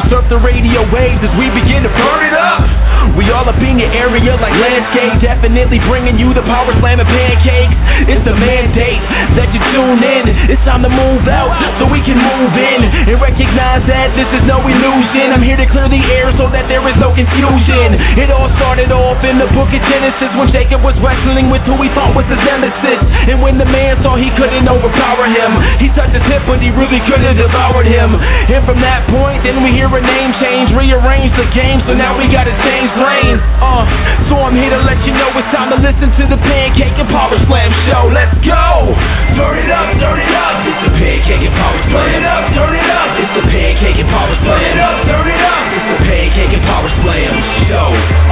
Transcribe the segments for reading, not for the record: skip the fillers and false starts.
surf the radio waves as we begin to burn it up. We all up in your area like landscape, definitely bringing you the power slam and pancakes. It's the mandate that you tune in. It's time to move out so we can move in and recognize that this is no illusion. I'm here to clear the air so that there is no confusion. It all started off in the book of Genesis when Jacob was wrestling with who he thought was his nemesis. And when the man saw he couldn't overpower him, he touched his hip but he really could have devoured him. And from that point then we hear a name change, rearrange the game, so now we gotta change lanes. So I'm here to let you know it's time to listen to the Pancake and Power Slam show. Let's go! Turn it up, turn it up. It's the Pancake and Power Slam. Turn it up, turn it up. It's the Pancake and Power Slam. Turn it up, turn it up. It's the Pancake and Power Slam show.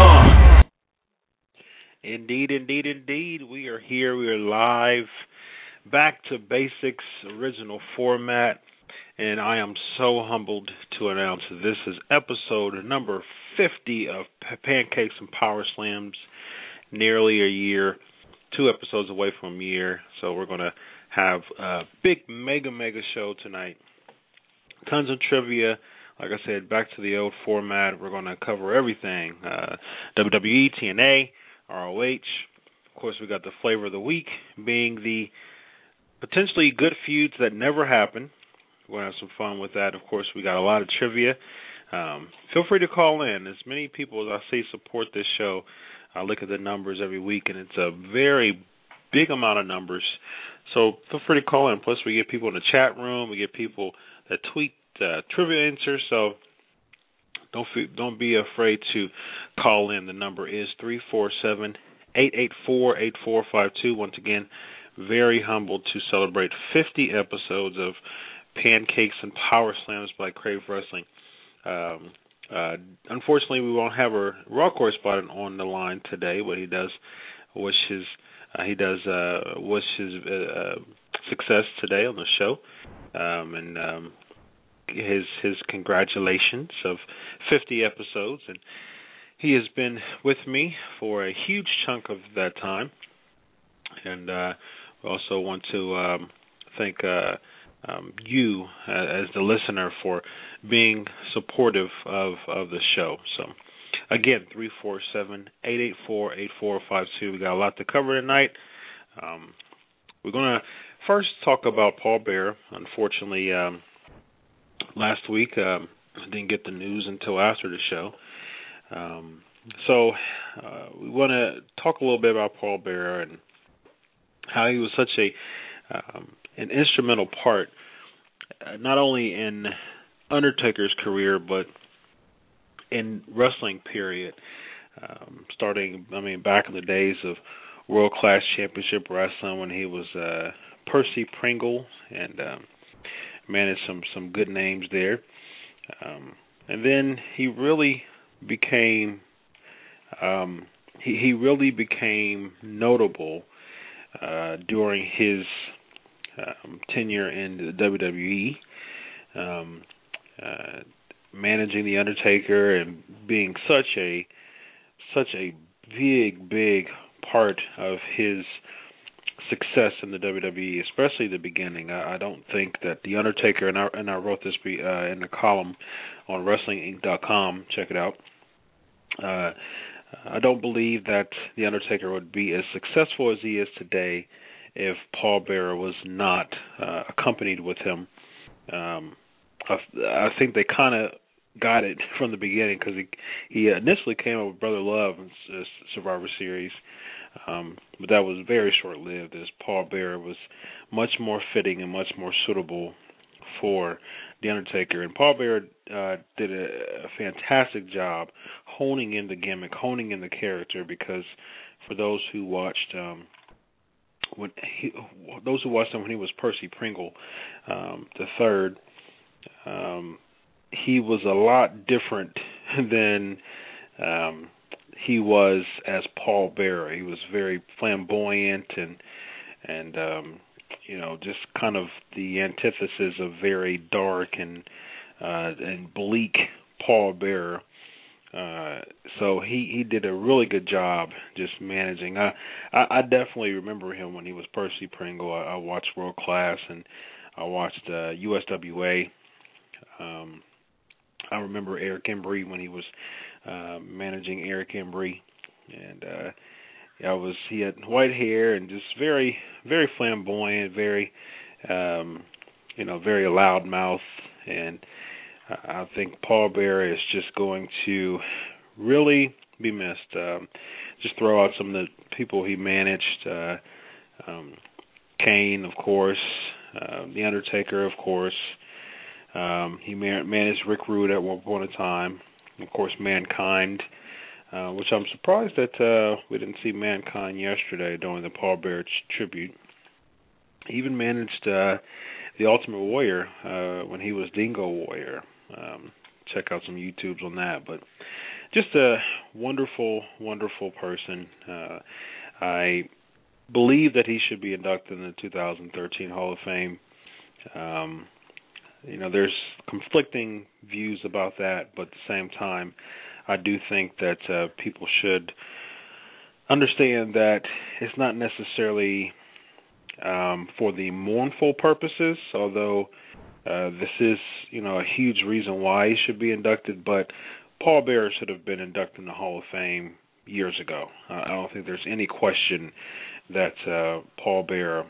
Indeed, indeed, indeed. We are here. We are live. Back to basics, original format. And I am so humbled to announce that this is episode number 50 of Pancakes and Power Slams. Nearly a year, 2 episodes away from a year. So we're going to have a big, mega show tonight. Tons of trivia. Like I said, back to the old format. We're going to cover everything. WWE, TNA, ROH. Of course, we got the flavor of the week being the potentially good feuds that never happened. We're going to have some fun with that. Of course, we got a lot of trivia. Feel free to call in. As many people as I see support this show, I look at the numbers every week, and it's a very big amount of numbers. So feel free to call in. Plus, we get people in the chat room. We get people that tweet trivia answers. So don't be afraid to call in. The number is 347-884-8452. Once again, very humbled to celebrate 50 episodes of Pancakes and Power Slams by Crave Wrestling. Unfortunately, we won't have a Raw correspondent on the line today, but he does wish his success today on the show, and his congratulations of 50 episodes, and he has been with me for a huge chunk of that time, and we also want to thank you as the listener for being supportive of the show. So again, 347-884-8452. We got a lot to cover tonight. We're going to first talk about Paul Bearer. Unfortunately, last week I didn't get the news until after the show. So we want to talk a little bit about Paul Bearer and how he was such an instrumental part, not only in Undertaker's career, but in wrestling, period. Starting, back in the days of World Class Championship Wrestling when he was Percy Pringle and managed some good names there. And then he really became he really became notable during his tenure in the WWE, managing the Undertaker and being such a big part of his success in the WWE, especially the beginning. I don't think that the Undertaker, and I wrote this in the column on WrestlingInc.com. Check it out. I don't believe that the Undertaker would be as successful as he is today if Paul Bearer was not accompanied with him. I think they kind of got it from the beginning because he initially came up with Brother Love in Survivor Series, but that was very short-lived as Paul Bearer was much more fitting and much more suitable for The Undertaker. And Paul Bearer did a fantastic job honing in the gimmick, honing in the character, because for those who watched him when he was Percy Pringle the third, he was a lot different than he was as Paul Bearer. He was very flamboyant and just kind of the antithesis of very dark and bleak Paul Bearer. So he did a really good job just managing. I definitely remember him when he was Percy Pringle. I watched World Class and I watched USWA. I remember Eric Embry when he was managing Eric Embry, and he had white hair and just very, very flamboyant, very, very loudmouth, and I think Paul Bearer is just going to really be missed. Just throw out some of the people he managed. Kane, of course. The Undertaker, of course. He managed Rick Rude at one point in time. Of course, Mankind, which I'm surprised that we didn't see Mankind yesterday during the Paul Bearer tribute. He even managed the Ultimate Warrior when he was Dingo Warrior. Check out some YouTubes on that. But just a wonderful, wonderful person. I believe that he should be inducted in the 2013 Hall of Fame. There's conflicting views about that, but at the same time, I do think that people should understand that it's not necessarily for the mournful purposes, although this is, a huge reason why he should be inducted, but Paul Bearer should have been inducted in the Hall of Fame years ago. I don't think there's any question that Paul Bearer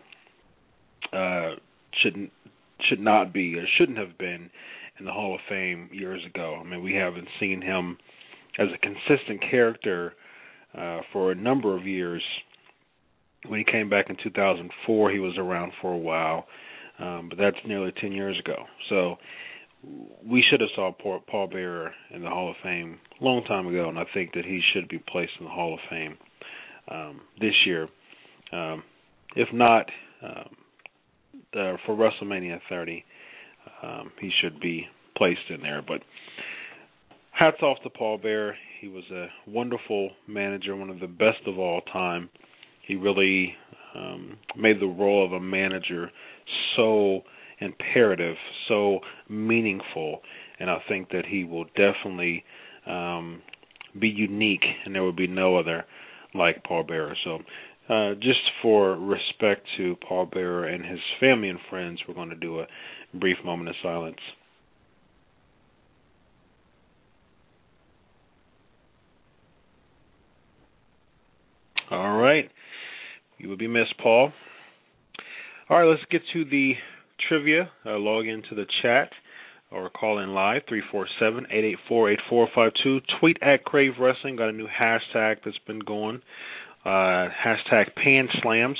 should not be or shouldn't have been in the Hall of Fame years ago. I mean, we haven't seen him as a consistent character for a number of years. When he came back in 2004, he was around for a while, but that's nearly 10 years ago. So we should have saw Paul Bearer in the Hall of Fame a long time ago, and I think that he should be placed in the Hall of Fame this year. If not, for WrestleMania 30, he should be placed in there. But hats off to Paul Bearer. He was a wonderful manager, one of the best of all time. He really made the role of a manager so imperative, so meaningful, and I think that he will definitely be unique, and there will be no other like Paul Bearer. So just for respect to Paul Bearer and his family and friends, we're going to do a brief moment of silence. All right. You will be missed, Paul. All right, let's get to the trivia. Log into the chat or call in live, 347-884-8452. Tweet at Crave Wrestling. Got a new hashtag that's been going. Hashtag PanSlams,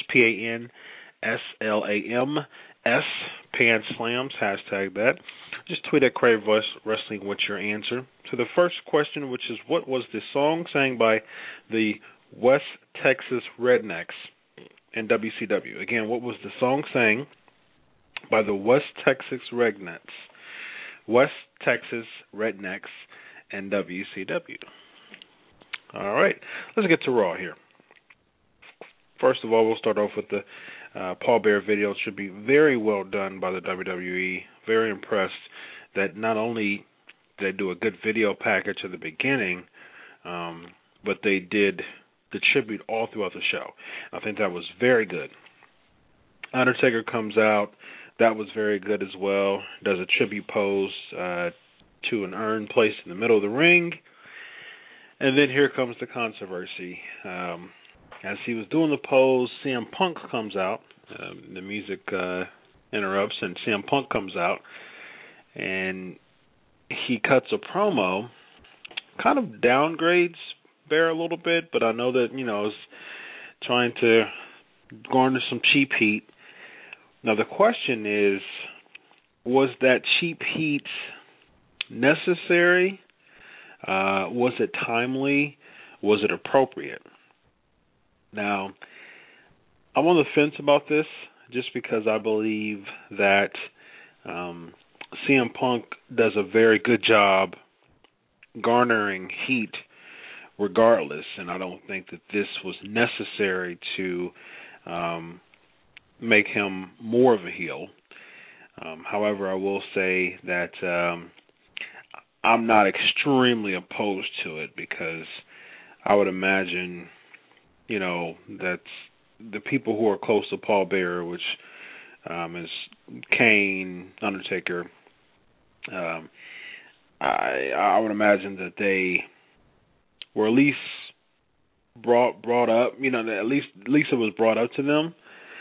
PanSlams, PanSlams, hashtag that. Just tweet at Crave Wrestling with your answer. To the first question, which is, what was the song sang by the West Texas Rednecks in WCW? Again, what was the song sang by the West Texas Rednecks? West Texas Rednecks and WCW. All right, let's get to Raw here. First of all, we'll start off with the Paul Bearer video. It should be very well done by the WWE. Very impressed that not only did they do a good video package at the beginning, but they did the tribute all throughout the show. I think that was very good. Undertaker comes out. That was very good as well. Does a tribute pose to an urn placed in the middle of the ring. And then here comes the controversy. As he was doing the pose, CM Punk comes out. The music interrupts, and CM Punk comes out. And he cuts a promo, kind of downgrades Bear a little bit, but I know that, is trying to garner some cheap heat. Now, the question is, was that cheap heat necessary? Was it timely? Was it appropriate? Now, I'm on the fence about this just because I believe that CM Punk does a very good job garnering heat regardless, and I don't think that this was necessary to make him more of a heel. However, I will say that I'm not extremely opposed to it because I would imagine, that the people who are close to Paul Bearer, which is Kane, Undertaker, I would imagine that they were at least brought up. That at least it was brought up to them,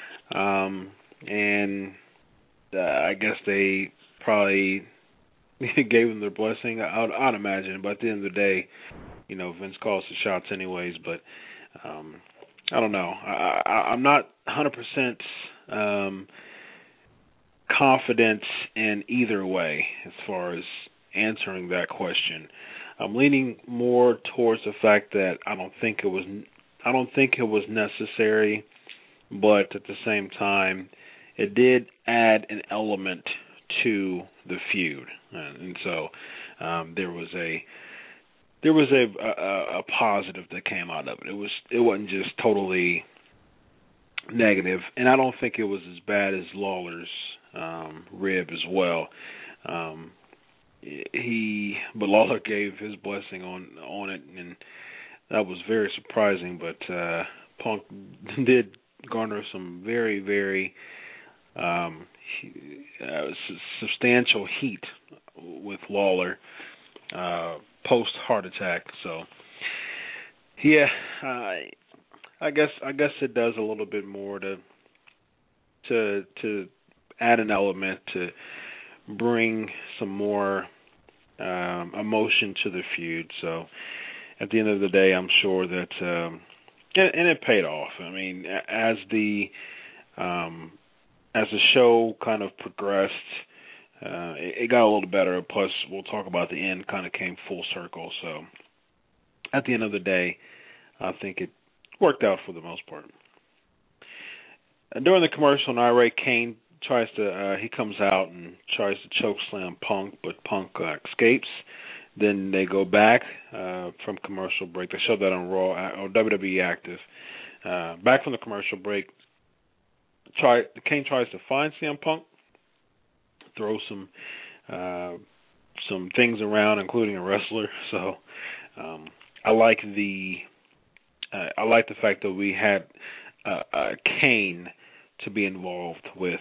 and I guess they probably gave them their blessing. I'd imagine, but at the end of the day, Vince calls the shots anyways. But I don't know. I'm not 100% confident in either way as far as answering that question. I'm leaning more towards the fact that I don't think it was necessary, but at the same time, it did add an element to the feud, and so there was a positive that came out of it. It wasn't just totally negative, and I don't think it was as bad as Lawler's rib as well. But Lawler gave his blessing on it, and that was very surprising. But Punk did garner some very, very substantial heat with Lawler post heart attack. So yeah, I guess it does a little bit more to add an element to bring some more emotion to the feud. So at the end of the day, I'm sure that and it paid off. I mean, as the show kind of progressed, it got a little better. Plus, we'll talk about the end kind of came full circle. So at the end of the day, I think it worked out for the most part. During the commercial, an irate Kane he comes out and tries to choke slam Punk, but Punk escapes. Then they go back from commercial break. They showed that on Raw or WWE Active. Back from the commercial break, Kane tries to find CM Punk, throw some things around, including a wrestler. So I like the fact that we had Kane to be involved with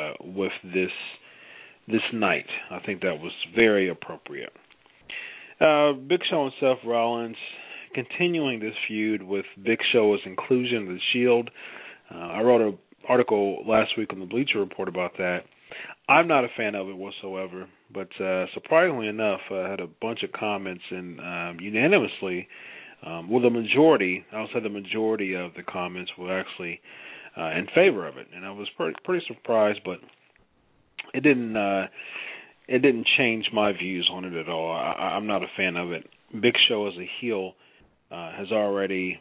this night. I think that was very appropriate. Big Show and Seth Rollins continuing this feud with Big Show's inclusion of the Shield. I wrote an article last week on the Bleacher Report about that. I'm not a fan of it whatsoever, but surprisingly enough, I had a bunch of comments, and unanimously, the majority, I would say the majority of the comments were actually in favor of it, and I was pretty surprised, but it didn't change my views on it at all. I'm not a fan of it. Big Show as a heel has already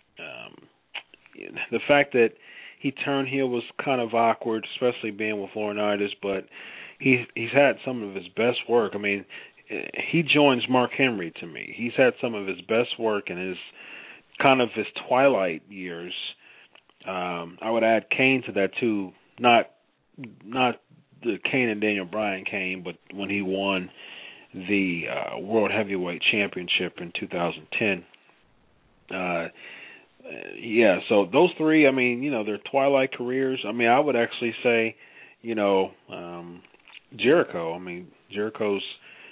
the fact that he turned heel was kind of awkward, especially being with Laurinaitis, but he's had some of his best work. I mean, he joins Mark Henry to me. He's had some of his best work in his twilight years. I would add Kane to that too. Not the Kane and Daniel Bryan Kane, but when he won the World Heavyweight Championship in 2010. So those three, I mean, their twilight careers. I mean, I would actually say, Jericho. I mean, Jericho's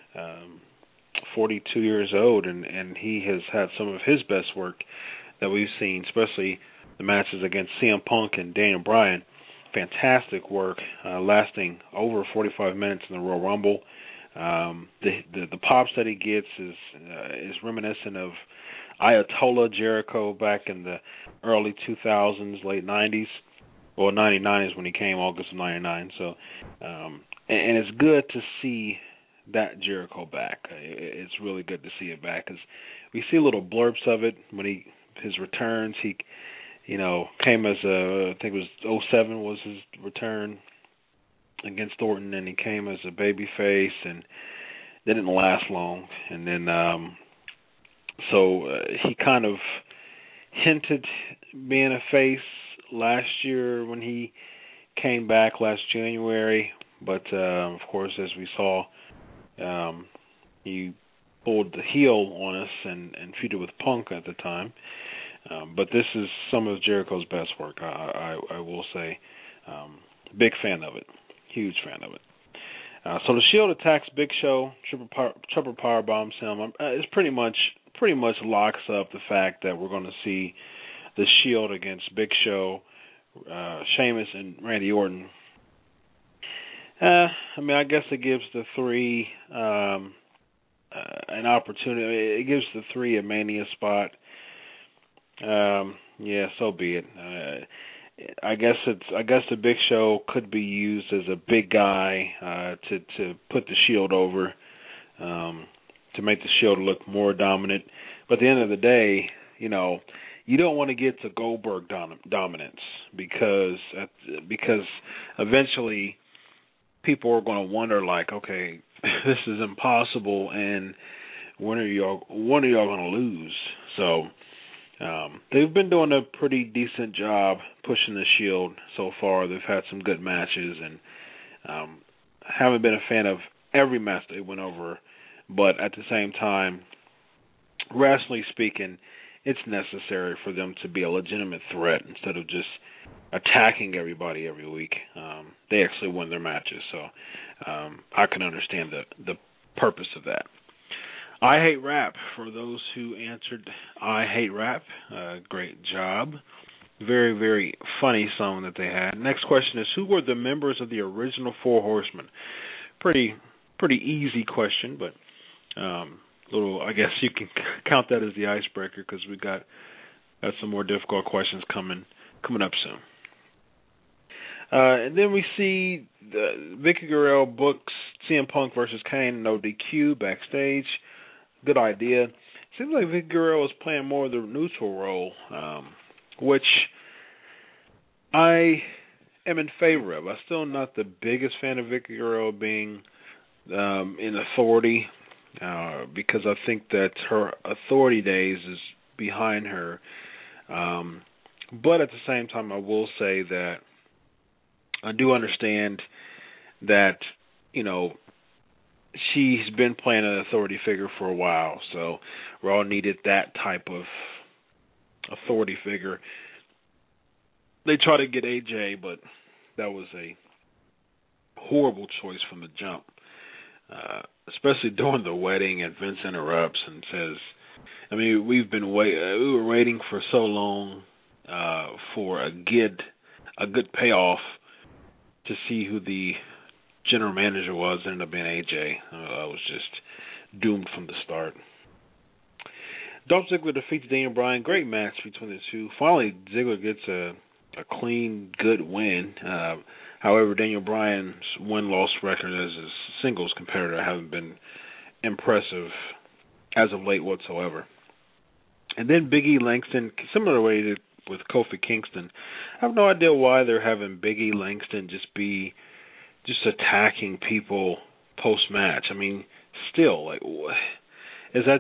42 years old, and he has had some of his best work that we've seen, especially the matches against CM Punk and Daniel Bryan. Fantastic work, lasting over 45 minutes in the Royal Rumble. The pops that he gets is reminiscent of Ayatollah Jericho back in the early 2000s, late 90s. Well, 99 is when he came, August of 99. So, and it's good to see that Jericho back. It's really good to see it back because we see little blurbs of it when his returns. He came as I think it was 07 was his return against Orton, and he came as a baby face, and they didn't last long. And then, he kind of hinted being a face last year when he came back last January, but of course, as we saw, he pulled the heel on us and feuded with Punk at the time. But this is some of Jericho's best work, I will say. Big fan of it. Huge fan of it. So the Shield attacks Big Show, triple power bombs him. It's pretty much locks up the fact that we're going to see the Shield against Big Show, Sheamus, and Randy Orton. I guess it gives the three an opportunity. It gives the three a Mania spot. Yeah, so be it. I guess the Big Show could be used as a big guy to put the Shield over, to make the Shield look more dominant. But at the end of the day, you don't want to get to Goldberg dominance because eventually people are going to wonder, like, okay, this is impossible, and when are y'all going to lose? So they've been doing a pretty decent job pushing the Shield so far. They've had some good matches, and haven't been a fan of every match they went over, but at the same time, wrestling speaking, it's necessary for them to be a legitimate threat instead of just attacking everybody every week. They actually win their matches, so I can understand the purpose of that. I Hate Rap, for those who answered I Hate Rap, great job. Very, very funny song that they had. Next question is, who were the members of the original Four Horsemen? Pretty easy question, but I guess you can count that as the icebreaker because we got some more difficult questions coming up soon. And then we see Vicky Guerrero books CM Punk versus Kane, no DQ backstage. Good idea. Seems like Vicky Guerrero is playing more of the neutral role, which I am in favor of. I'm still not the biggest fan of Vicky Guerrero being in authority, because I think that her authority days is behind her. But at the same time, I will say that I do understand that, she's been playing an authority figure for a while, so Raw needed that type of authority figure. They tried to get AJ, but that was a horrible choice from the jump, especially during the wedding, and Vince interrupts and says, we were waiting for so long for a good payoff to see who the general manager was. Ended up being AJ. I was just doomed from the start. Dolph Ziggler defeats Daniel Bryan. Great match between the two. Finally, Ziggler gets a clean, good win. However, Daniel Bryan's win-loss record as a singles competitor hasn't been impressive as of late whatsoever. And then Big E Langston, similar way to with Kofi Kingston. I have no idea why they're having Big E Langston just attacking people post-match. Still, is that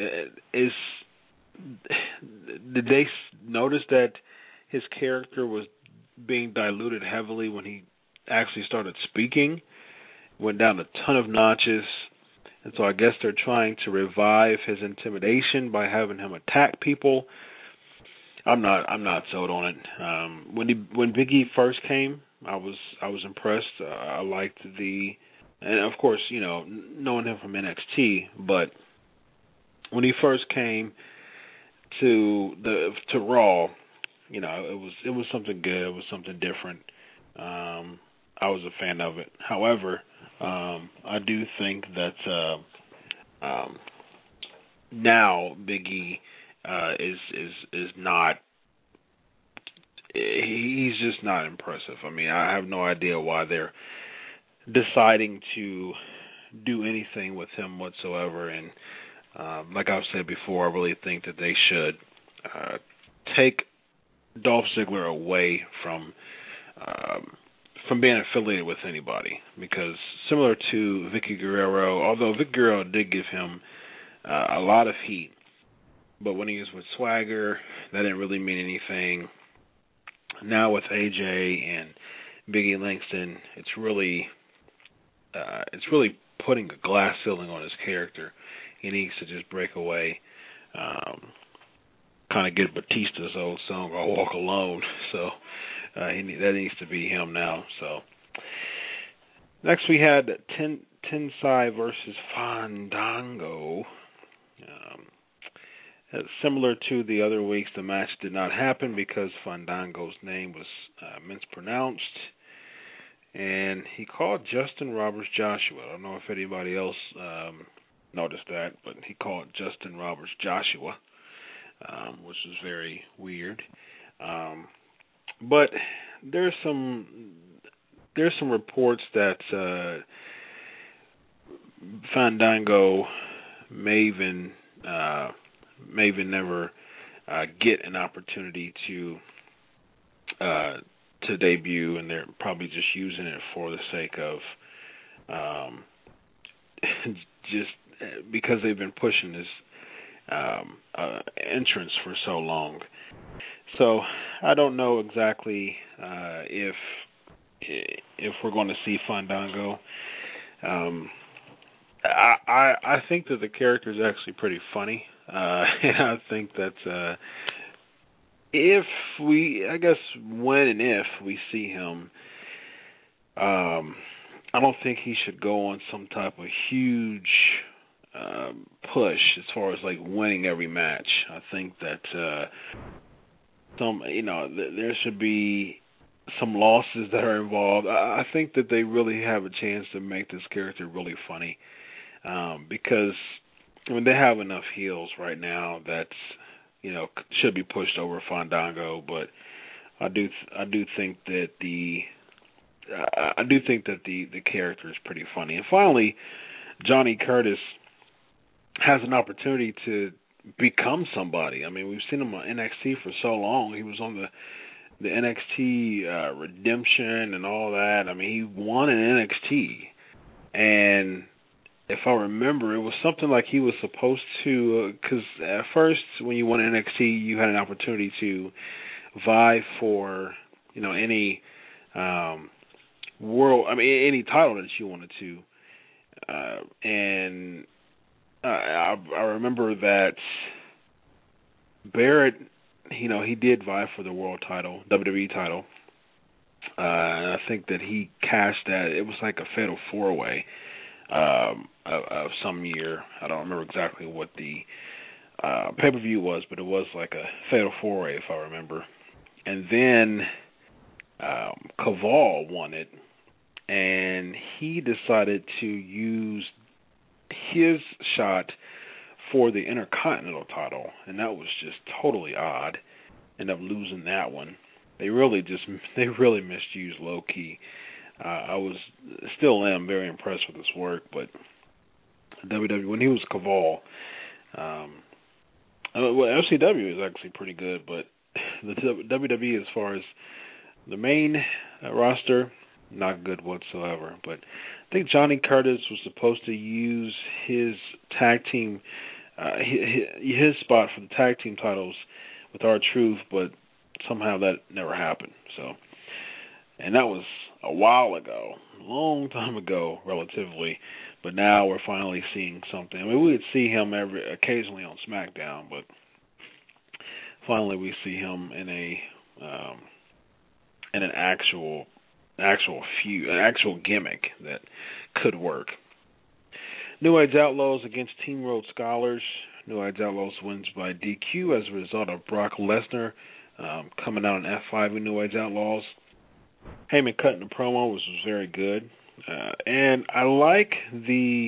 did they notice that his character was being diluted heavily when he actually started speaking? Went down a ton of notches, and so I guess they're trying to revive his intimidation by having him attack people. I'm not sold on it. When Big E first came, I was impressed. I liked and of course, knowing him from NXT, but when he first came to Raw, it was something good. It was something different. I was a fan of it. However, I do think that now Big E is not. He's just not impressive. I have no idea why they're deciding to do anything with him whatsoever. And like I've said before, I really think that they should take Dolph Ziggler away from being affiliated with anybody. Because similar to Vicky Guerrero, although Vicky Guerrero did give him a lot of heat, but when he was with Swagger, that didn't really mean anything. Now with AJ and Big E Langston, it's really putting a glass ceiling on his character. He needs to just break away, kind of get Batista's old song, "I'll Walk Alone." So that needs to be him now. So Next, we had Tensai versus Fandango. Similar to the other weeks, the match did not happen because Fandango's name was mispronounced. And he called Justin Roberts Joshua. I don't know if anybody else noticed that, but he called Justin Roberts Joshua, which was very weird. But there's some reports that Fandango may even never get an opportunity to debut, and they're probably just using it for the sake of just because they've been pushing this entrance for so long. So I don't know exactly if we're going to see Fandango. I think that the character is actually pretty funny, and I think that when and if we see him, I don't think he should go on some type of huge push as far as like winning every match. I think that there should be some losses that are involved. I think that they really have a chance to make this character really funny, because they have enough heels right now that should be pushed over Fandango. But I do think that the character is pretty funny. And finally, Johnny Curtis has an opportunity to become somebody. I mean, we've seen him on NXT for so long. He was on the NXT Redemption and all that. I mean, he won in NXT, and if I remember, it was something like he was supposed to, because at first when you won NXT, you had an opportunity to vie for any any title that you wanted to, and I remember that Barrett, he did vie for the world title, WWE title, and I think that he cashed that. It was like a fatal 4-way of some year. I don't remember exactly what the pay-per-view was, but it was like a fatal 4-way if I remember. And then Kaval won it, and he decided to use his shot for the Intercontinental title, and that was just totally odd. Ended up losing that one. They really misused Low-Ki. I still am very impressed with his work, but WWE, when he was Kaval, FCW is actually pretty good, but the WWE, as far as the main roster, not good whatsoever. But I think Johnny Curtis was supposed to use his tag team, his spot for the tag team titles with R-Truth, but somehow that never happened. So, and that was a while ago, a long time ago, relatively. But now we're finally seeing something. I mean, we would see him occasionally on SmackDown, but finally we see him in an actual feud, an actual gimmick that could work. New Age Outlaws against Team Road Scholars. New Age Outlaws wins by DQ as a result of Brock Lesnar coming out on F5 in New Age Outlaws. Heyman cutting the promo, which was very good, and I like the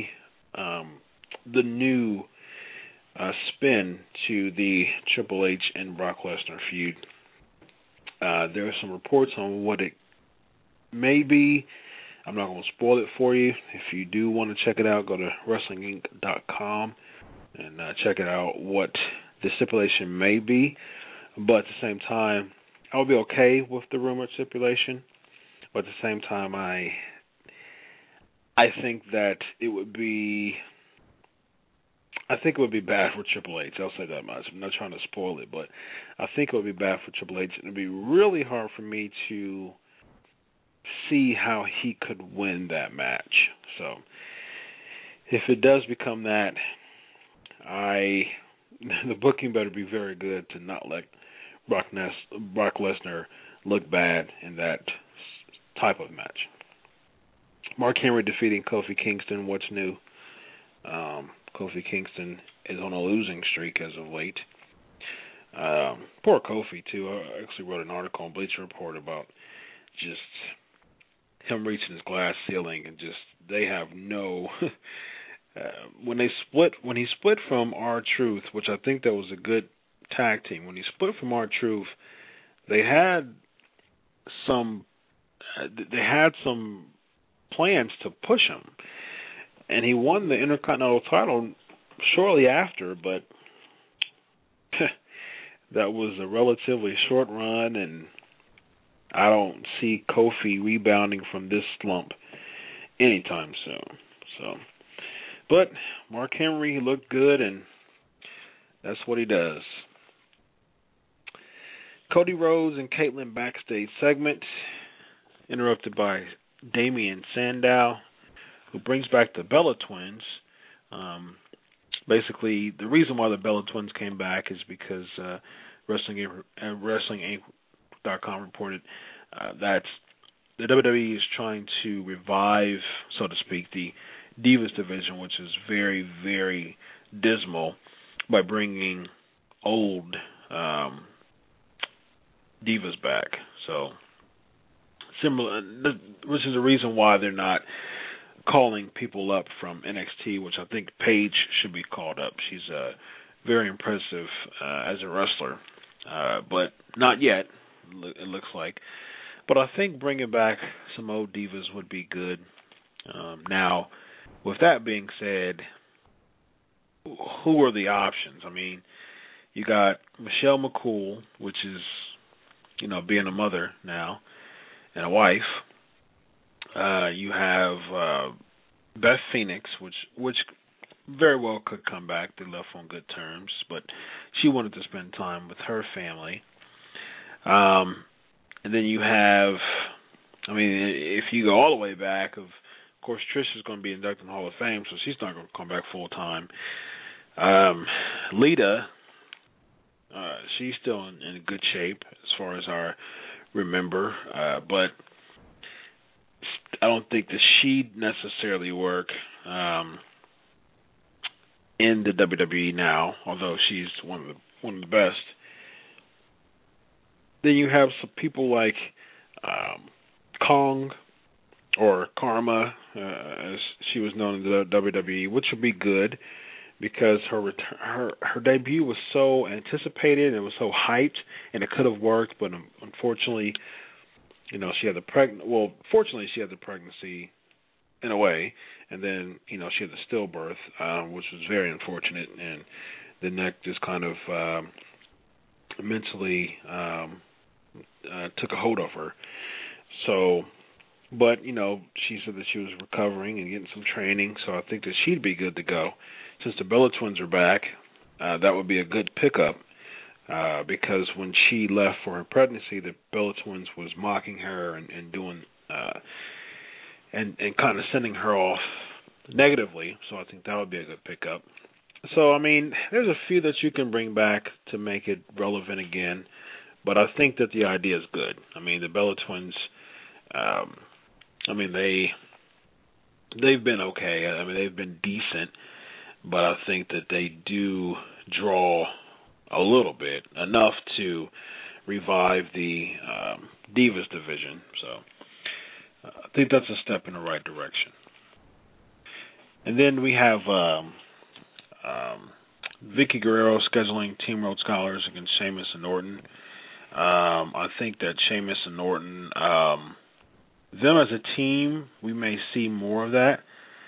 new spin to the Triple H and Brock Lesnar feud. There are some reports on what it may be. I'm not going to spoil it for you. If you do want to check it out, go to WrestlingInc.com and check it out what the stipulation may be. But at the same time, I would be okay with the rumored stipulation. But at the same time, I think that it would be bad for Triple H. I'll say that much. I'm not trying to spoil it, but I think it would be bad for Triple H. It would be really hard for me to see how he could win that match. So if it does become that, the booking better be very good to not let Brock Lesnar look bad in that type of match. Mark Henry defeating Kofi Kingston. What's new? Kofi Kingston is on a losing streak as of late. Poor Kofi, too. I actually wrote an article on Bleacher Report about just him reaching his glass ceiling, and just they have no. When he split from R-Truth, which I think that was a good tag team. When he split from R-Truth, they had some plans to push him, and he won the Intercontinental title shortly after, but that was a relatively short run, and I don't see Kofi rebounding from this slump anytime soon. So, but Mark Henry, he looked good, and that's what he does. Cody Rhodes and Caitlyn backstage segment, interrupted by Damian Sandow, who brings back the Bella Twins. Basically, the reason why the Bella Twins came back is because WrestlingInc.com reported that the WWE is trying to revive, so to speak, the Divas division, which is very, very dismal, by bringing old Divas back. So, similar, which is the reason why they're not calling people up from NXT, which I think Paige should be called up. She's very impressive as a wrestler, but not yet, it looks like. But I think bringing back some old divas would be good. Now, with that being said, who are the options? I mean, you got Michelle McCool, which is, being a mother now and a wife. You have Beth Phoenix, which very well could come back. They left on good terms, but she wanted to spend time with her family. And then you have, if you go all the way back, of course, Trish is going to be inducted in the Hall of Fame, so she's not going to come back full time. Lita, she's still in good shape as far as I remember, but I don't think that she'd necessarily work in the WWE now, although she's one of the best. Then you have some people like Kong, or Karma, as she was known in the WWE, which would be good because her debut was so anticipated and it was so hyped, and it could have worked, but unfortunately, she had fortunately she had the pregnancy in a way, and then she had the stillbirth, which was very unfortunate, and the neck just kind of mentally took a hold of her. So, but she said that she was recovering and getting some training, so I think that she'd be good to go. Since the Bella Twins are back, that would be a good pickup, because when she left for her pregnancy, the Bella Twins was mocking her and doing and kind of sending her off negatively. So I think that would be a good pickup. So there's a few that you can bring back to make it relevant again, but I think that the idea is good. The Bella Twins, they've been okay. They've been decent, but I think that they do draw a little bit, enough to revive the Divas division. So I think that's a step in the right direction. And then we have Vicky Guerrero scheduling Team Rhodes Scholars against Sheamus and Orton. I think that Sheamus and Orton, them as a team, we may see more of that.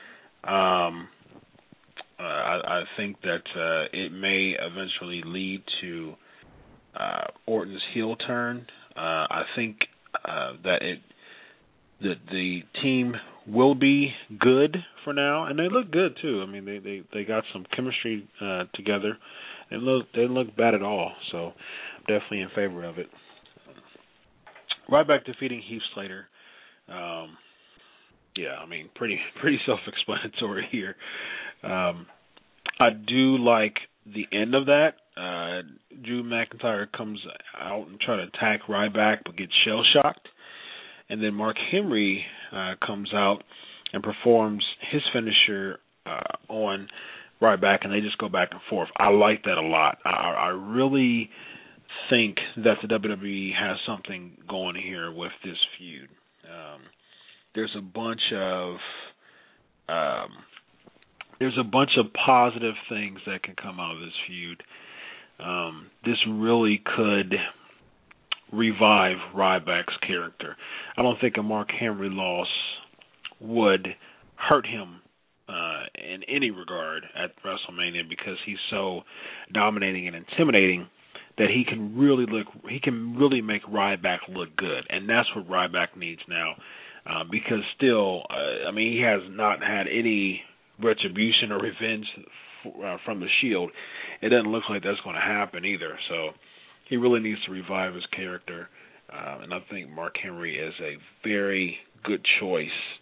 I think that it may eventually lead to Orton's heel turn. I think that the team will be good for now, and they look good too. They got some chemistry together. They didn't look bad at all. So I'm definitely in favor of it. Ryback defeating Heath Slater. Pretty self-explanatory here. I do like the end of that. Drew McIntyre comes out and try to attack Ryback, but gets shell-shocked. And then Mark Henry comes out and performs his finisher on Ryback, and they just go back and forth. I like that a lot. I really think that the WWE has something going here with this feud. There's a bunch of positive things that can come out of this feud. This really could revive Ryback's character. I don't think a Mark Henry loss would hurt him in any regard at WrestleMania, because he's so dominating and intimidating that he can really make Ryback look good, and that's what Ryback needs now. Because still, he has not had any retribution or revenge from the Shield. It doesn't look like that's going to happen either. So he really needs to revive his character, and I think Mark Henry is a very good choice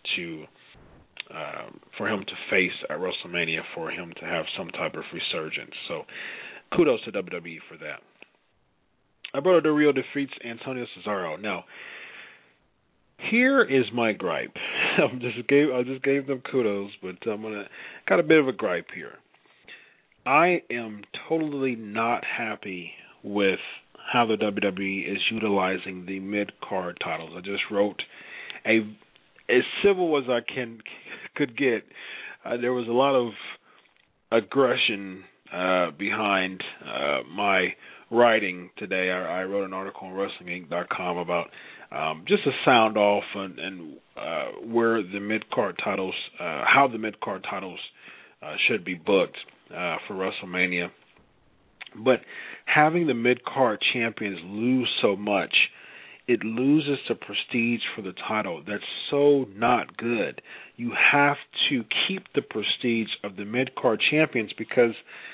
for him to face at WrestleMania, for him to have some type of resurgence. So kudos to WWE for that. Alberto Del Rio defeats Antonio Cesaro. Now, here is my gripe. I just gave them kudos, but got a bit of a gripe here. I am totally not happy with how the WWE is utilizing the mid-card titles. I just wrote as civil as I could get. There was a lot of aggression behind my writing today. I wrote an article on WrestlingInc.com about just a sound off and where the mid-card titles, how the mid-card titles should be booked for WrestleMania. But having the mid-card champions lose so much, it loses the prestige for the title. That's so not good. You have to keep the prestige of the mid-card champions, because,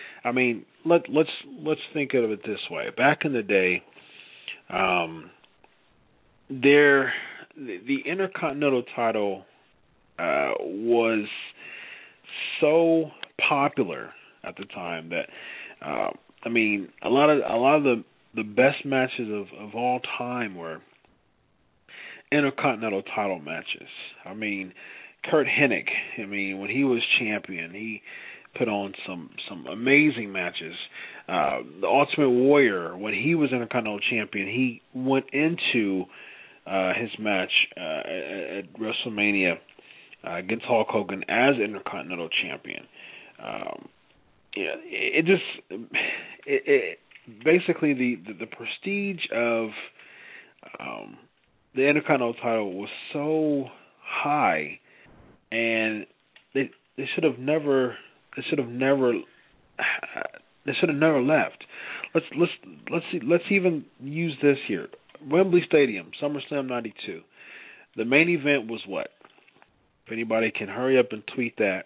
let's think of it this way. Back in the day, the Intercontinental title was so popular at the time that a lot of the best matches of all time were Intercontinental title matches. Kurt Hennig, when he was champion, he put on some amazing matches. The Ultimate Warrior, when he was Intercontinental champion, he went into his match at WrestleMania against Hulk Hogan as Intercontinental champion. Basically the prestige of the Intercontinental title was so high, and they should have never left. Let's even use this here. Wembley Stadium, SummerSlam '92. The main event was what? If anybody can hurry up and tweet that.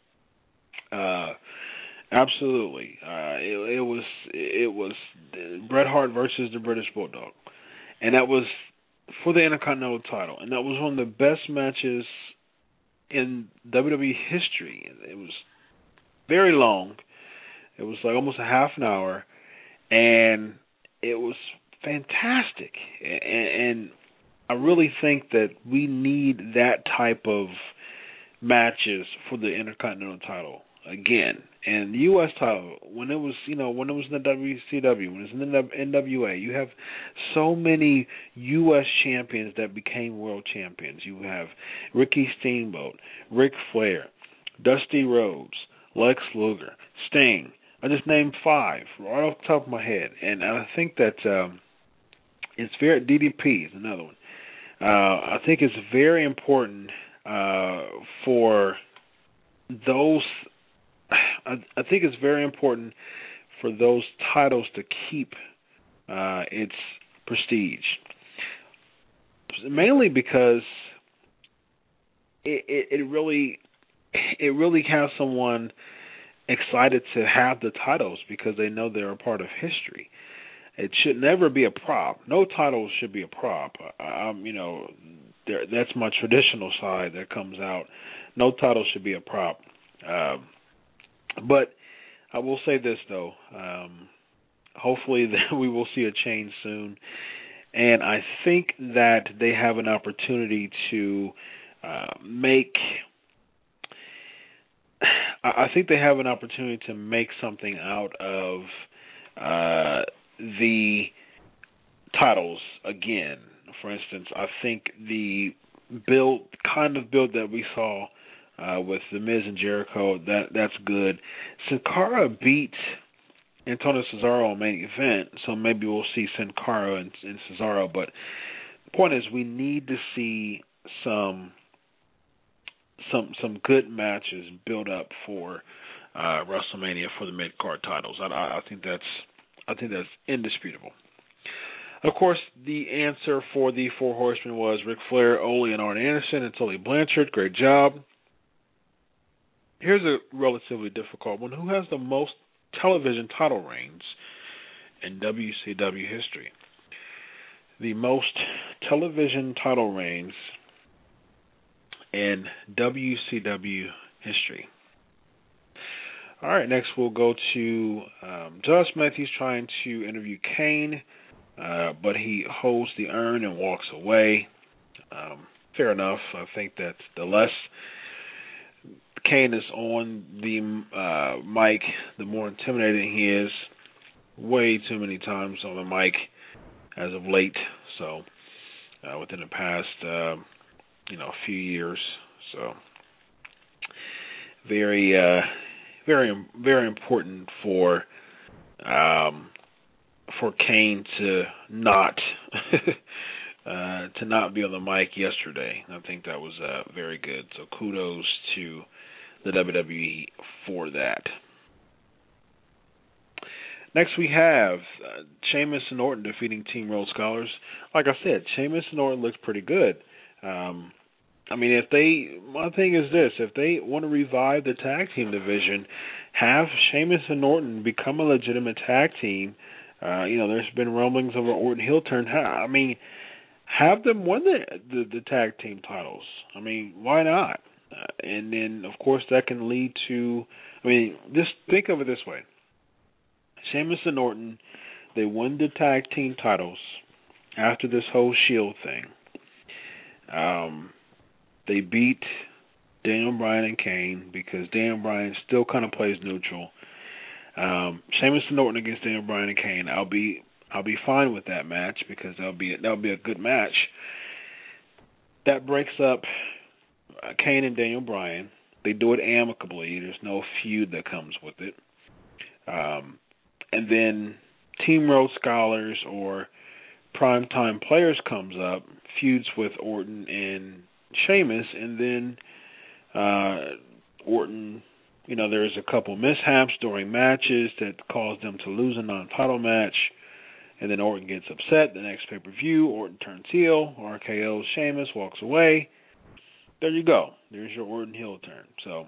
Absolutely. It was Bret Hart versus the British Bulldog, and that was for the Intercontinental title, and that was one of the best matches in WWE history. It was very long. It was like almost a half an hour, and it was fantastic. And I really think that we need that type of matches for the Intercontinental title again. And the U.S. title, when it was in the WCW, when it was in the NWA, you have so many U.S. champions that became world champions. You have Ricky Steamboat, Ric Flair, Dusty Rhodes, Lex Luger, Sting. I just named 5 right off the top of my head. And I think that it's very, DDP is another one. I think it's very important for those. I think it's very important for those titles to keep its prestige, mainly because it really has someone excited to have the titles, because they know they're a part of history. It should never be a prop. No title should be a prop. That's my traditional side that comes out. No title should be a prop. But I will say this, though. Hopefully that we will see a change soon. And I think that they have an opportunity to make I think they have an opportunity to make something out of the titles again. For instance, I think the kind of build that we saw with The Miz and Jericho, that's good. Sin Cara beat Antonio Cesaro on main event, so maybe we'll see Sin Cara and Cesaro. But the point is, we need to see some good matches build up for WrestleMania for the mid card titles. I think that's indisputable. Of course, the answer for the Four Horsemen was Ric Flair, Ole, and Arn Anderson, and Tully Blanchard. Great job. Here's a relatively difficult one. Who has the most television title reigns in WCW history? The most television title reigns in WCW history. All right, next we'll go to Josh Matthews trying to interview Kane, but he holds the urn and walks away. Fair enough. I think that the less Kane is on the mic, the more intimidating he is. Way too many times on the mic as of late. So within the past, few years. So very, very important for Kane to not be on the mic yesterday. I think that was very good. So kudos to the WWE for that. Next we have Sheamus and Orton defeating Team Rhodes Scholars. Like I said, Sheamus and Orton looks pretty good. My thing is this: if they want to revive the tag team division, have Sheamus and Orton become a legitimate tag team. There's been rumblings of an Orton heel turn. Have them win the tag team titles. Why not? And then, of course, that can lead to. Just think of it this way: Sheamus and Orton, they won the tag team titles after this whole Shield thing. They beat Daniel Bryan and Kane because Daniel Bryan still kind of plays neutral. Sheamus and Orton against Daniel Bryan and Kane. I'll be fine with that match because that'll be a good match. That breaks up Kane and Daniel Bryan. They do it amicably. There's no feud that comes with it. And then Team Rhodes Scholars or Primetime Players comes up, feuds with Orton and Sheamus, and then Orton, there's a couple mishaps during matches that cause them to lose a non-title match, and then Orton gets upset. The next pay-per-view, Orton turns heel, RKO Sheamus, walks away. There you go. There's your Orton heel turn. So,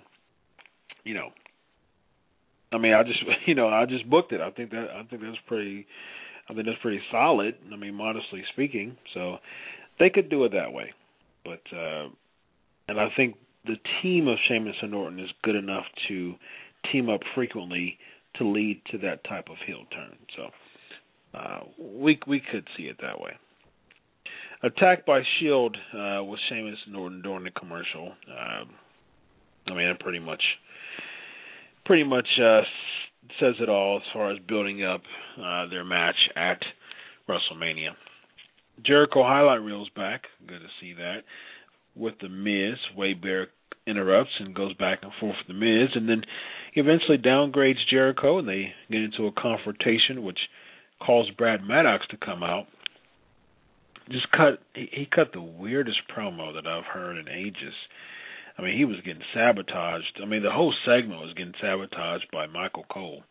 I just booked it. I think that's pretty solid. Modestly speaking. So they could do it that way. But and I think the team of Sheamus and Orton is good enough to team up frequently to lead to that type of heel turn. So we could see it that way. Attack by Shield with Sheamus and Orton during the commercial. It pretty much says it all as far as building up their match at WrestleMania. Jericho highlight reels back. Good to see that. With The Miz, Wade Barrett interrupts and goes back and forth with The Miz, and then he eventually downgrades Jericho, and they get into a confrontation, which caused Brad Maddox to come out. He cut the weirdest promo that I've heard in ages. He was getting sabotaged. The whole segment was getting sabotaged by Michael Cole.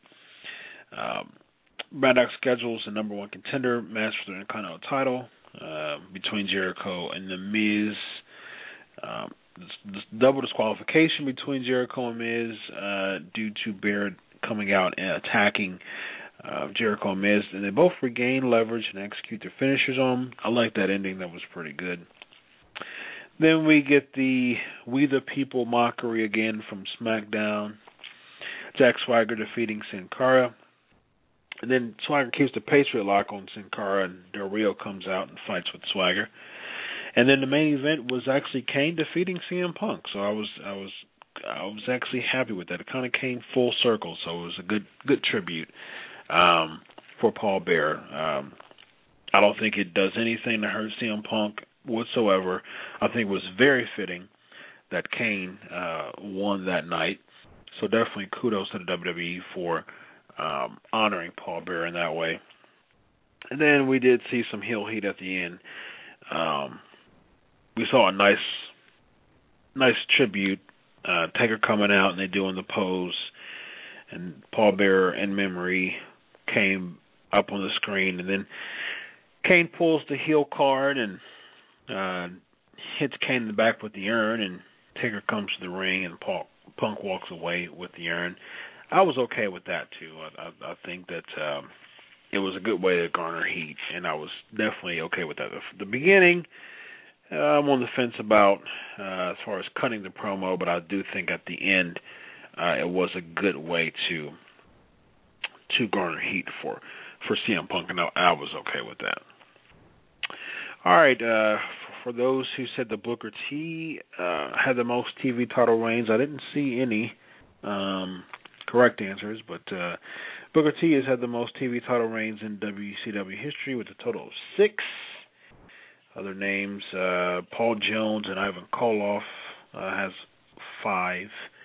Maddox schedules the number one contender match for the Intercontinental title between Jericho and The Miz. This double disqualification between Jericho and Miz due to Barrett coming out and attacking Jericho and Miz, and they both regain leverage and execute their finishers on them. I like that ending. That was pretty good. Then we get the We the People mockery again from SmackDown. Jack Swagger defeating Sin Cara. And then Swagger keeps the Patriot lock on Sin Cara, and Del Rio comes out and fights with Swagger. And then the main event was actually Kane defeating CM Punk. So I was actually happy with that. It kind of came full circle, so it was a good tribute for Paul Bearer. I don't think it does anything to hurt CM Punk whatsoever. I think it was very fitting that Kane won that night. So definitely kudos to the WWE for honoring Paul Bearer in that way. And then we did see some heel heat at the end. We saw a nice tribute. Taker coming out and they doing the pose, and Paul Bearer in memory came up on the screen, and then Kane pulls the heel card and hits Kane in the back with the urn, and Taker comes to the ring and Punk walks away with the urn. I was okay with that too. I think that it was a good way to garner heat, and I was definitely okay with that. The beginning, I'm on the fence about as far as cutting the promo, but I do think at the end it was a good way to garner heat for CM Punk, and I was okay with that. All right, for those who said that Booker T had the most TV title reigns, I didn't see any correct answers, but Booker T has had the most TV title reigns in WCW history with a total of 6. Other names, Paul Jones and Ivan Koloff has 5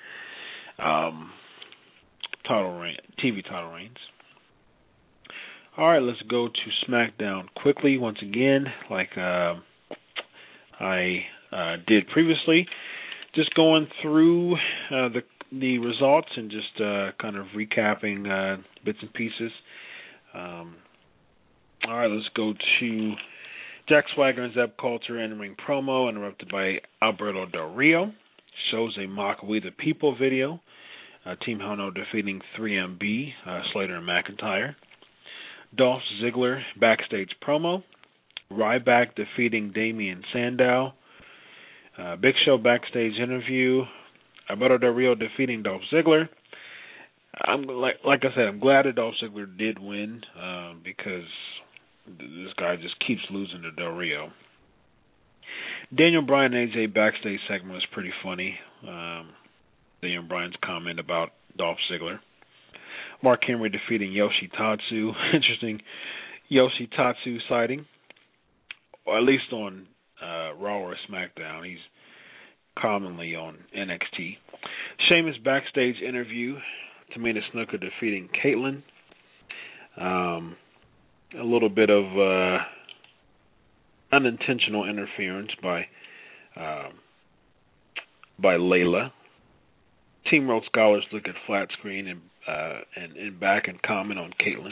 TV title reigns. All right, let's go to SmackDown quickly once again, like I did previously. Just going through the results and just kind of recapping bits and pieces. All right, let's go to Jack Swagger and Zeb Coulter in-ring promo interrupted by Alberto Del Rio. Shows a Mock We the People video. Team Hell No defeating 3MB, Slater and McIntyre. Dolph Ziggler backstage promo. Ryback defeating Damian Sandow. Big Show backstage interview. Alberto Del Rio defeating Dolph Ziggler. Like I said, I'm glad that Dolph Ziggler did win because this guy just keeps losing to Del Rio. Daniel Bryan and AJ backstage segment was pretty funny. Daniel Bryan's comment about Dolph Ziggler. Mark Henry defeating Yoshitatsu. Interesting Yoshitatsu sighting. Or at least on Raw or SmackDown. He's commonly on NXT. Sheamus backstage interview. Tamina Snuka defeating Caitlyn. A little bit of unintentional interference by Layla. Team Road Scholars look at flat screen and back and comment on Caitlyn.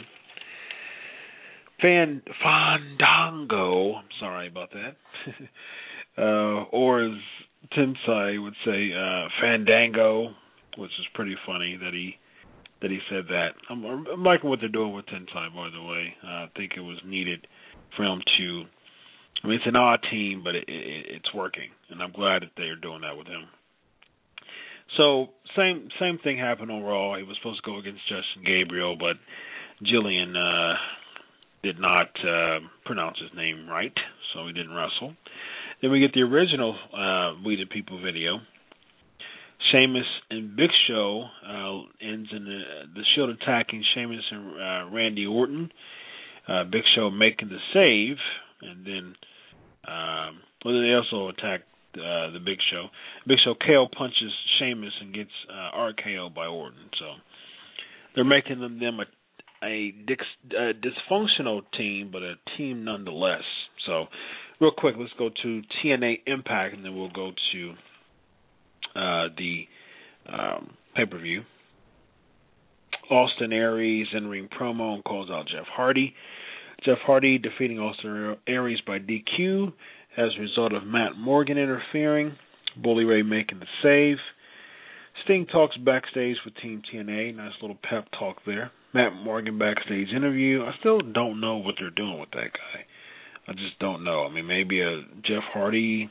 Fandango, I'm sorry about that. Or as Tensai would say, Fandango, which is pretty funny that he said that. I'm liking what they're doing with Tensai, by the way. I think it was needed for him to. I mean, it's an odd team, but it's working, and I'm glad that they're doing that with him. So same thing happened on Raw. He was supposed to go against Justin Gabriel, but Jillian did not pronounce his name right, so he didn't wrestle. Then we get the original We the People video. Sheamus and Big Show ends in the Shield attacking Sheamus and Randy Orton. Big Show making the save, and then they also attack the Big Show. Big Show KO punches Sheamus and gets RKO by Orton. So they're making them a dysfunctional team, but a team nonetheless. So real quick, let's go to TNA Impact, and then we'll go to the pay-per-view. Austin Aries in-ring promo and calls out Jeff Hardy. Jeff Hardy defeating Austin Aries by DQ as a result of Matt Morgan interfering. Bully Ray making the save. Sting talks backstage with Team TNA. Nice little pep talk there. Matt Morgan backstage interview. I still don't know what they're doing with that guy. I just don't know. I mean, maybe a Jeff Hardy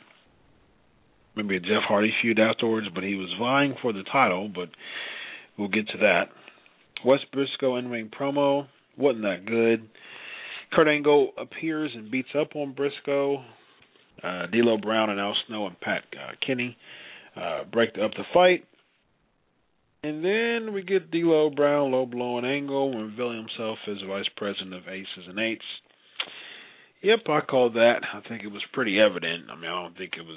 feud afterwards, but he was vying for the title, but we'll get to that. Wes Briscoe in-ring promo. Wasn't that good. Kurt Angle appears and beats up on Briscoe. D'Lo Brown and Al Snow and Pat Kenny break up the fight. And then we get D'Lo Brown, low blow and angle, revealing himself as vice president of Aces and Eights. Yep, I called that. I think it was pretty evident. I don't think it was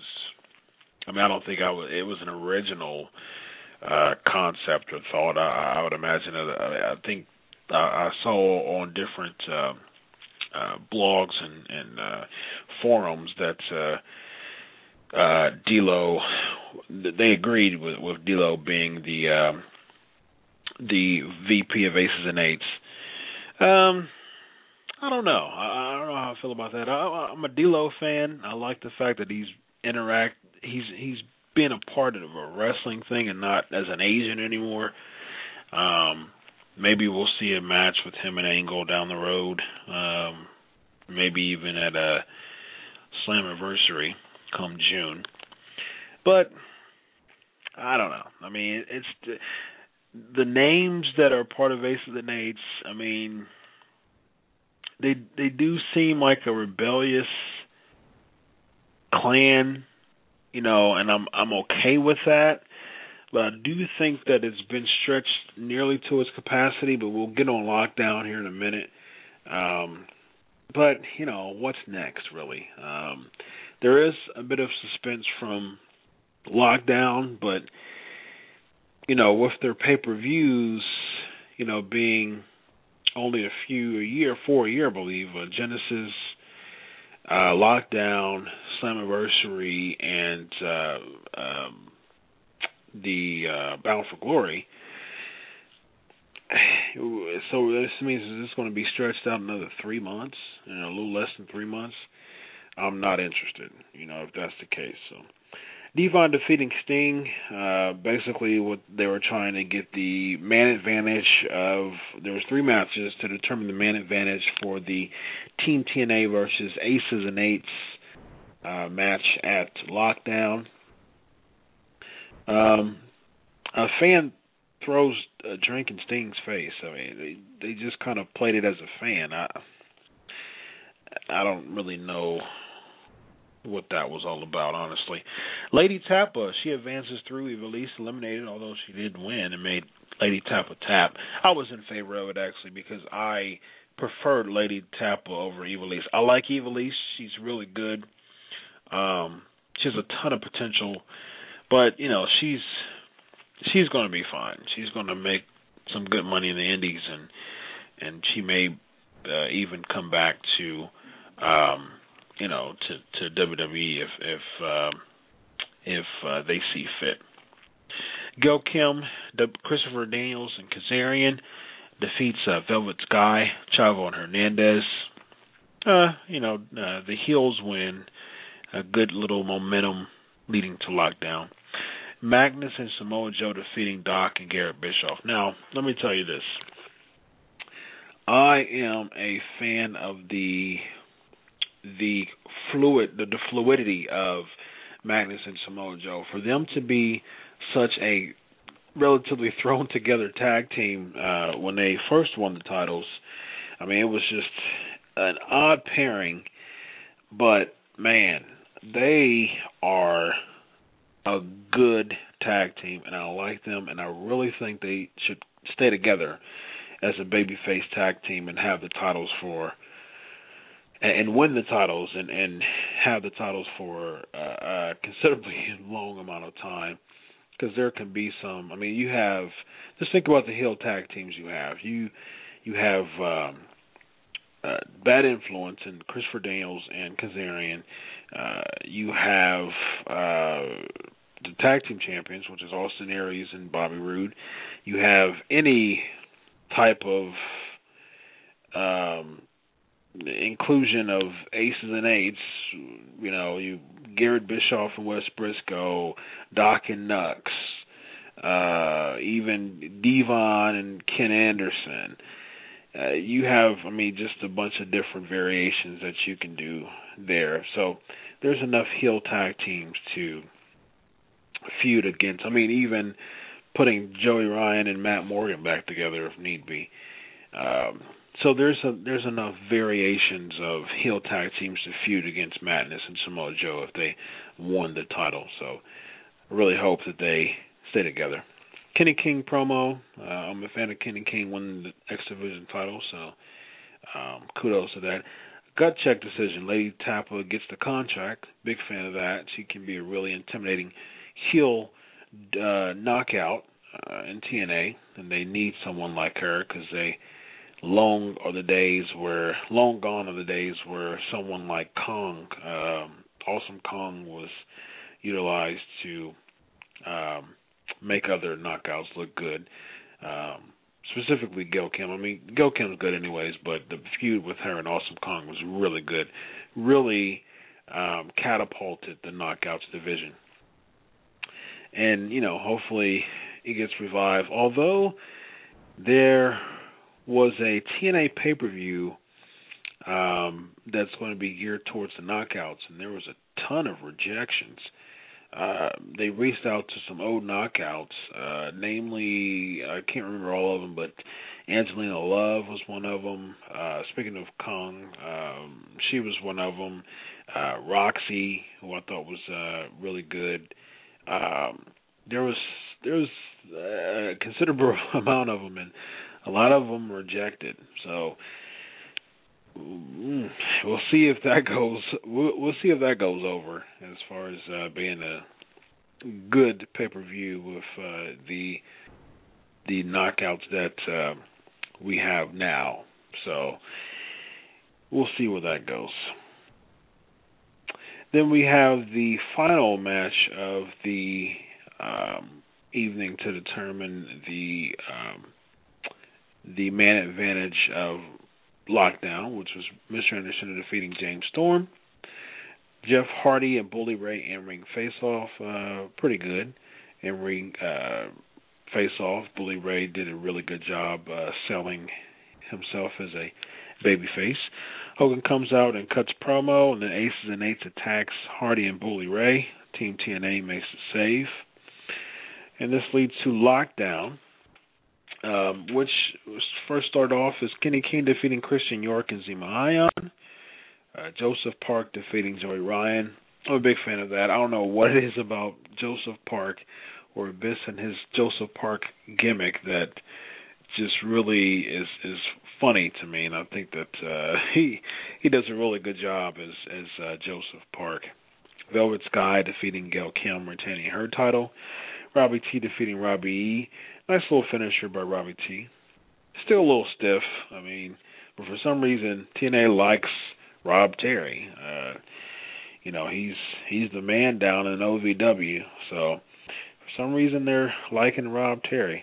an original concept or thought. I would imagine I think I saw on different blogs and forums that D'Lo, they agreed with D'Lo being the VP of Aces and Eights. I don't know. I don't know how I feel about that. I'm a D'Lo fan. I like the fact that he's being a part of a wrestling thing and not as an agent anymore. Maybe we'll see a match with him and Angle down the road. Maybe even at a Slammiversary come June. But I don't know. It's the names that are part of Aces and Eights. They do seem like a rebellious clan, and I'm okay with that. But I do think that it's been stretched nearly to its capacity, but we'll get on Lockdown here in a minute. But, what's next, really? There is a bit of suspense from Lockdown, but, with their pay-per-views, being only four a year, I believe, Genesis, Lockdown, Slammiversary, and the Battle for Glory. So this means it's going to be stretched out another 3 months, a little less than 3 months. I'm not interested, if that's the case. So Devon defeating Sting, basically what they were trying to get the man advantage of, there was 3 matches to determine the man advantage for the Team TNA versus Aces and Eights match at Lockdown. A fan throws a drink in Sting's face. They just kind of played it as a fan. I don't really know what that was all about, honestly. Lady Tappa, she advances through, Ivelisse eliminated, although she did win and made Lady Tappa tap. I was in favor of it, actually, because I preferred Lady Tappa over Ivelisse. I like Ivelisse. She's really good. She has a ton of potential, but, she's going to be fine. She's going to make some good money in the Indies, and she may even come back to WWE if they see fit. Gail Kim, Christopher Daniels, and Kazarian defeats Velvet Sky, Chavo and Hernandez. The heels win. A good little momentum leading to Lockdown. Magnus and Samoa Joe defeating Doc and Garrett Bischoff. Now, let me tell you this. I am a fan of the fluidity of Magnus and Samoa Joe. For them to be such a relatively thrown together tag team when they first won the titles, it was just an odd pairing, but man, they are a good tag team, and I like them, and I really think they should stay together as a babyface tag team and have the titles and win the titles and have the titles for a considerably long amount of time, because there can be some, you have, just think about the heel tag teams you have. You have Bad Influence and Christopher Daniels and Kazarian. You have the tag team champions, which is Austin Aries and Bobby Roode. You have any type of inclusion of Aces and Eights, you Garrett Bischoff and Wes Briscoe, Doc and Nux, even Devon and Ken Anderson. You have, just a bunch of different variations that you can do there. So there's enough heel tag teams to feud against. Even putting Joey Ryan and Matt Morgan back together if need be. So there's enough variations of heel tag teams to feud against Madness and Samoa Joe if they won the title. So I really hope that they stay together. Kenny King promo. I'm a fan of Kenny King winning the X Division title, so kudos to that. Gut check decision. Lady Tappa gets the contract. Big fan of that. She can be a really intimidating heel knockout in TNA, and they need someone like her because long gone are the days where someone like Kong, Awesome Kong, was utilized to make other knockouts look good. Specifically Gail Kim. I mean, Gail Kim's good anyways, but the feud with her and Awesome Kong was really good. Really catapulted the knockouts division. And, hopefully it gets revived. Although there was a TNA pay-per-view that's going to be geared towards the knockouts, and there was a ton of rejections. They reached out to some old knockouts, namely, I can't remember all of them, but Angelina Love was one of them. Speaking of Kong, she was one of them. Roxy, who I thought was really good. There was a considerable amount of them, and a lot of them rejected. So we'll see if that goes. We'll see if that goes over as far as being a good pay-per-view with the knockouts that we have now. So we'll see where that goes. Then we have the final match of the evening to determine the man advantage of Lockdown, which was Mr. Anderson defeating James Storm. Jeff Hardy and Bully Ray in-ring face-off, pretty good. In-ring face-off, Bully Ray did a really good job selling himself as a babyface. Hogan comes out and cuts promo, and then Aces and Eights attacks Hardy and Bully Ray. Team TNA makes the save. And this leads to Lockdown, which first started off as Kenny King defeating Christian York and Zema Ion. Joseph Park defeating Joey Ryan. I'm a big fan of that. I don't know what it is about Joseph Park or Abyss and his Joseph Park gimmick that just really is funny to me, and I think that he does a really good job as Joseph Park. Velvet Sky defeating Gail Kim, retaining her title. Robbie T defeating Robbie E. Nice little finisher by Robbie T. Still a little stiff, but for some reason TNA likes Rob Terry. He's the man down in OVW, so for some reason they're liking Rob Terry.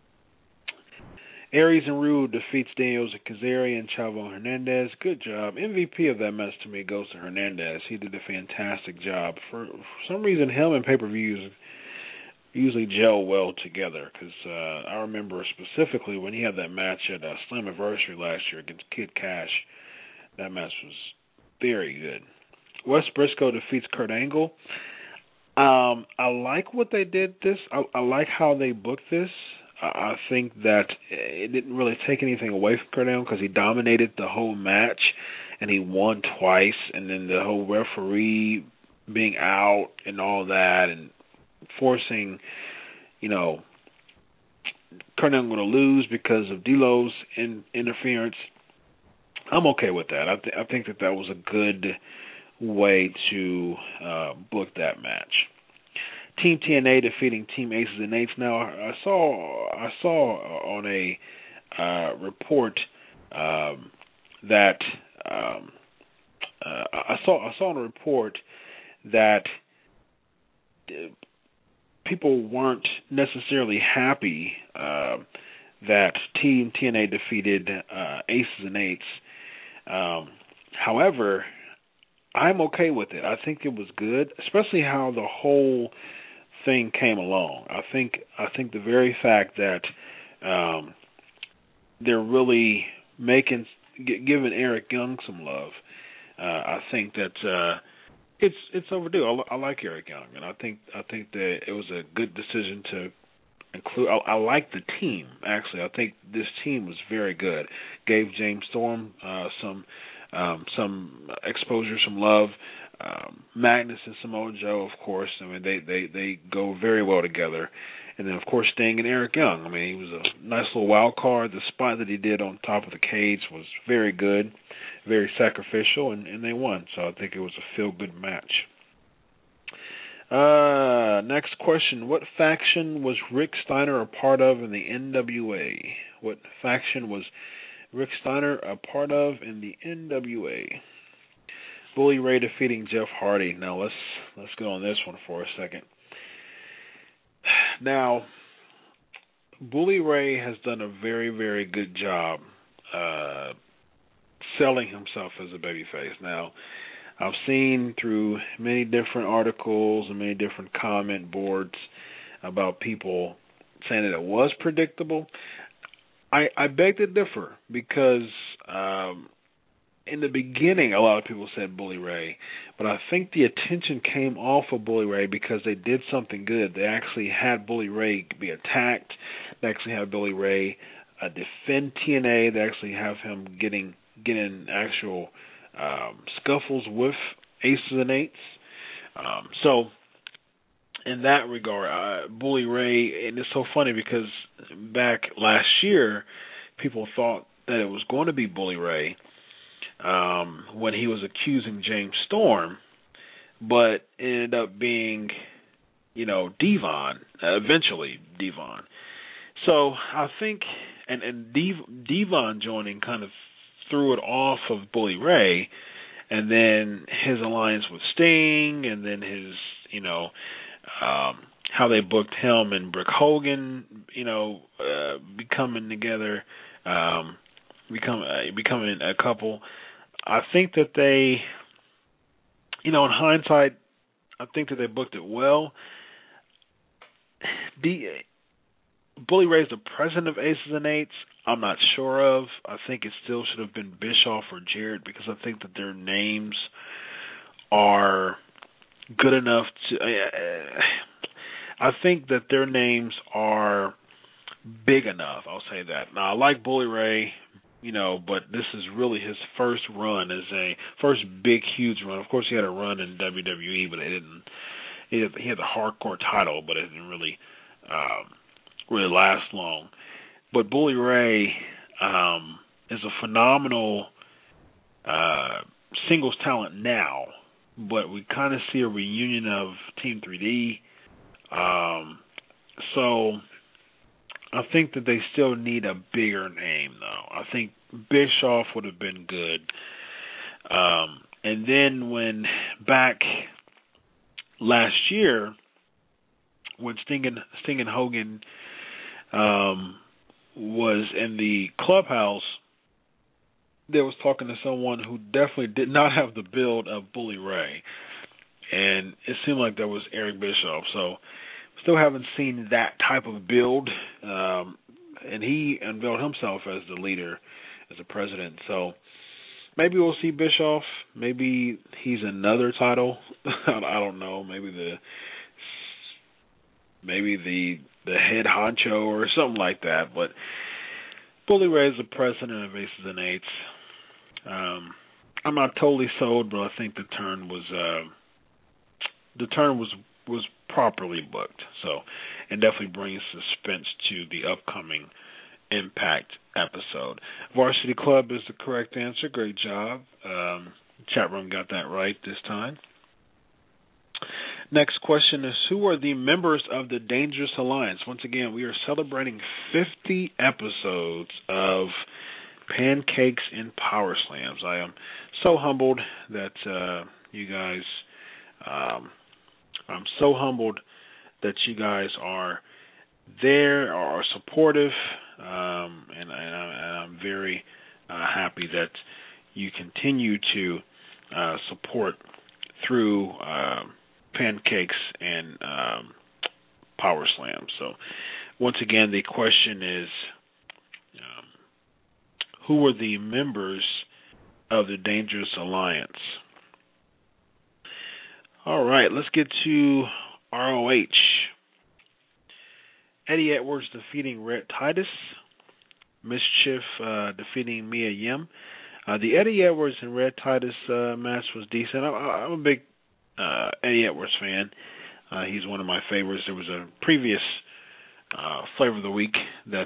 Aries and Rude defeats Daniels and Kazarian and Chavo Hernandez. Good job. MVP of that match to me goes to Hernandez. He did a fantastic job. For some reason, him and pay-per-views usually gel well together, because I remember specifically when he had that match at Slammiversary last year against Kid Cash. That match was very good. Wes Briscoe defeats Kurt Angle. I like what they did this. I like how they booked this. I think that it didn't really take anything away from Kurt Angle because he dominated the whole match and he won twice, and then the whole referee being out and all that and forcing, Kurt Angle to lose because of D'Lo's interference. I'm okay with that. I think that was a good way to book that match. Team TNA defeating Team Aces and Eights. Now I saw on a report that I saw on a report that people weren't necessarily happy that Team TNA defeated Aces and Eights. However, I'm okay with it. I think it was good, especially how the whole thing came along. I think the very fact that they're really giving Eric Young some love. I think that it's overdue. I like Eric Young, and I think that it was a good decision to include. I like the team, actually. I think this team was very good. Gave James Storm some exposure, some love. Magnus and Samoa Joe, of course. They go very well together. And then, of course, Sting and Eric Young. I mean, he was a nice little wild card. The spot that he did on top of the cage was very good, very sacrificial, and they won. So I think it was a feel-good match. Next question. What faction was Rick Steiner a part of in the NWA? What faction was Rick Steiner a part of in the NWA? Bully Ray defeating Jeff Hardy. Now let's go on this one for a second. Now, Bully Ray has done a very, very good job selling himself as a babyface. Now, I've seen through many different articles and many different comment boards about people saying that it was predictable. I beg to differ because in the beginning, a lot of people said Bully Ray, but I think the attention came off of Bully Ray because they did something good. They actually had Bully Ray be attacked. They actually had Bully Ray defend TNA. They actually have him getting in actual scuffles with Aces and Eights. So in that regard, Bully Ray, and it's so funny because back last year, people thought that it was going to be Bully Ray when he was accusing James Storm, but it ended up being, Devon, eventually Devon. So I think, and Devon joining kind of threw it off of Bully Ray, and then his alliance with Sting, and then his, how they booked him and Brick Hogan, becoming together, becoming a couple. I think that they, in hindsight, I think that they booked it well. Bully Ray's the president of Aces and Eights. I'm not sure of. I think it still should have been Bischoff or Jarrett because I think that their names are good enough to. I think that their names are big enough. I'll say that. Now I like Bully Ray, but this is really his first run as a first big, huge run. Of course, he had a run in WWE, but it didn't. He had the hardcore title, but it didn't really last long. But Bully Ray is a phenomenal singles talent now, but we kind of see a reunion of Team 3D. So I think that they still need a bigger name, though. I think Bischoff would have been good. And then when back last year, when Sting and Hogan was in the clubhouse, there was talking to someone who definitely did not have the build of Bully Ray. And it seemed like that was Eric Bischoff. So still haven't seen that type of build. And he unveiled himself as the leader, as the president. So maybe we'll see Bischoff. Maybe he's another title. I don't know. Maybe the head honcho or something like that. But Bully Ray is the president of Aces and Eights. I'm not totally sold, but I think the turn was properly booked. So, and definitely brings suspense to the upcoming Impact episode. Varsity Club is the correct answer. Great job. Chat room got that right this time. Next question is, who are the members of the Dangerous Alliance? Once again, we are celebrating 50 episodes of Pancakes and Power Slams. I am so humbled that you guys, I'm so humbled that you guys are there, are supportive, and I'm very happy that you continue to support through Pancakes and Power Slam. So once again, the question is, who are the members of the Dangerous Alliance? All right, let's get to ROH. Eddie Edwards defeating Red Titus. Mischief defeating Mia Yim. The Eddie Edwards and Red Titus match was decent. I'm a big Eddie Edwards fan. He's one of my favorites. There was a previous flavor of the week that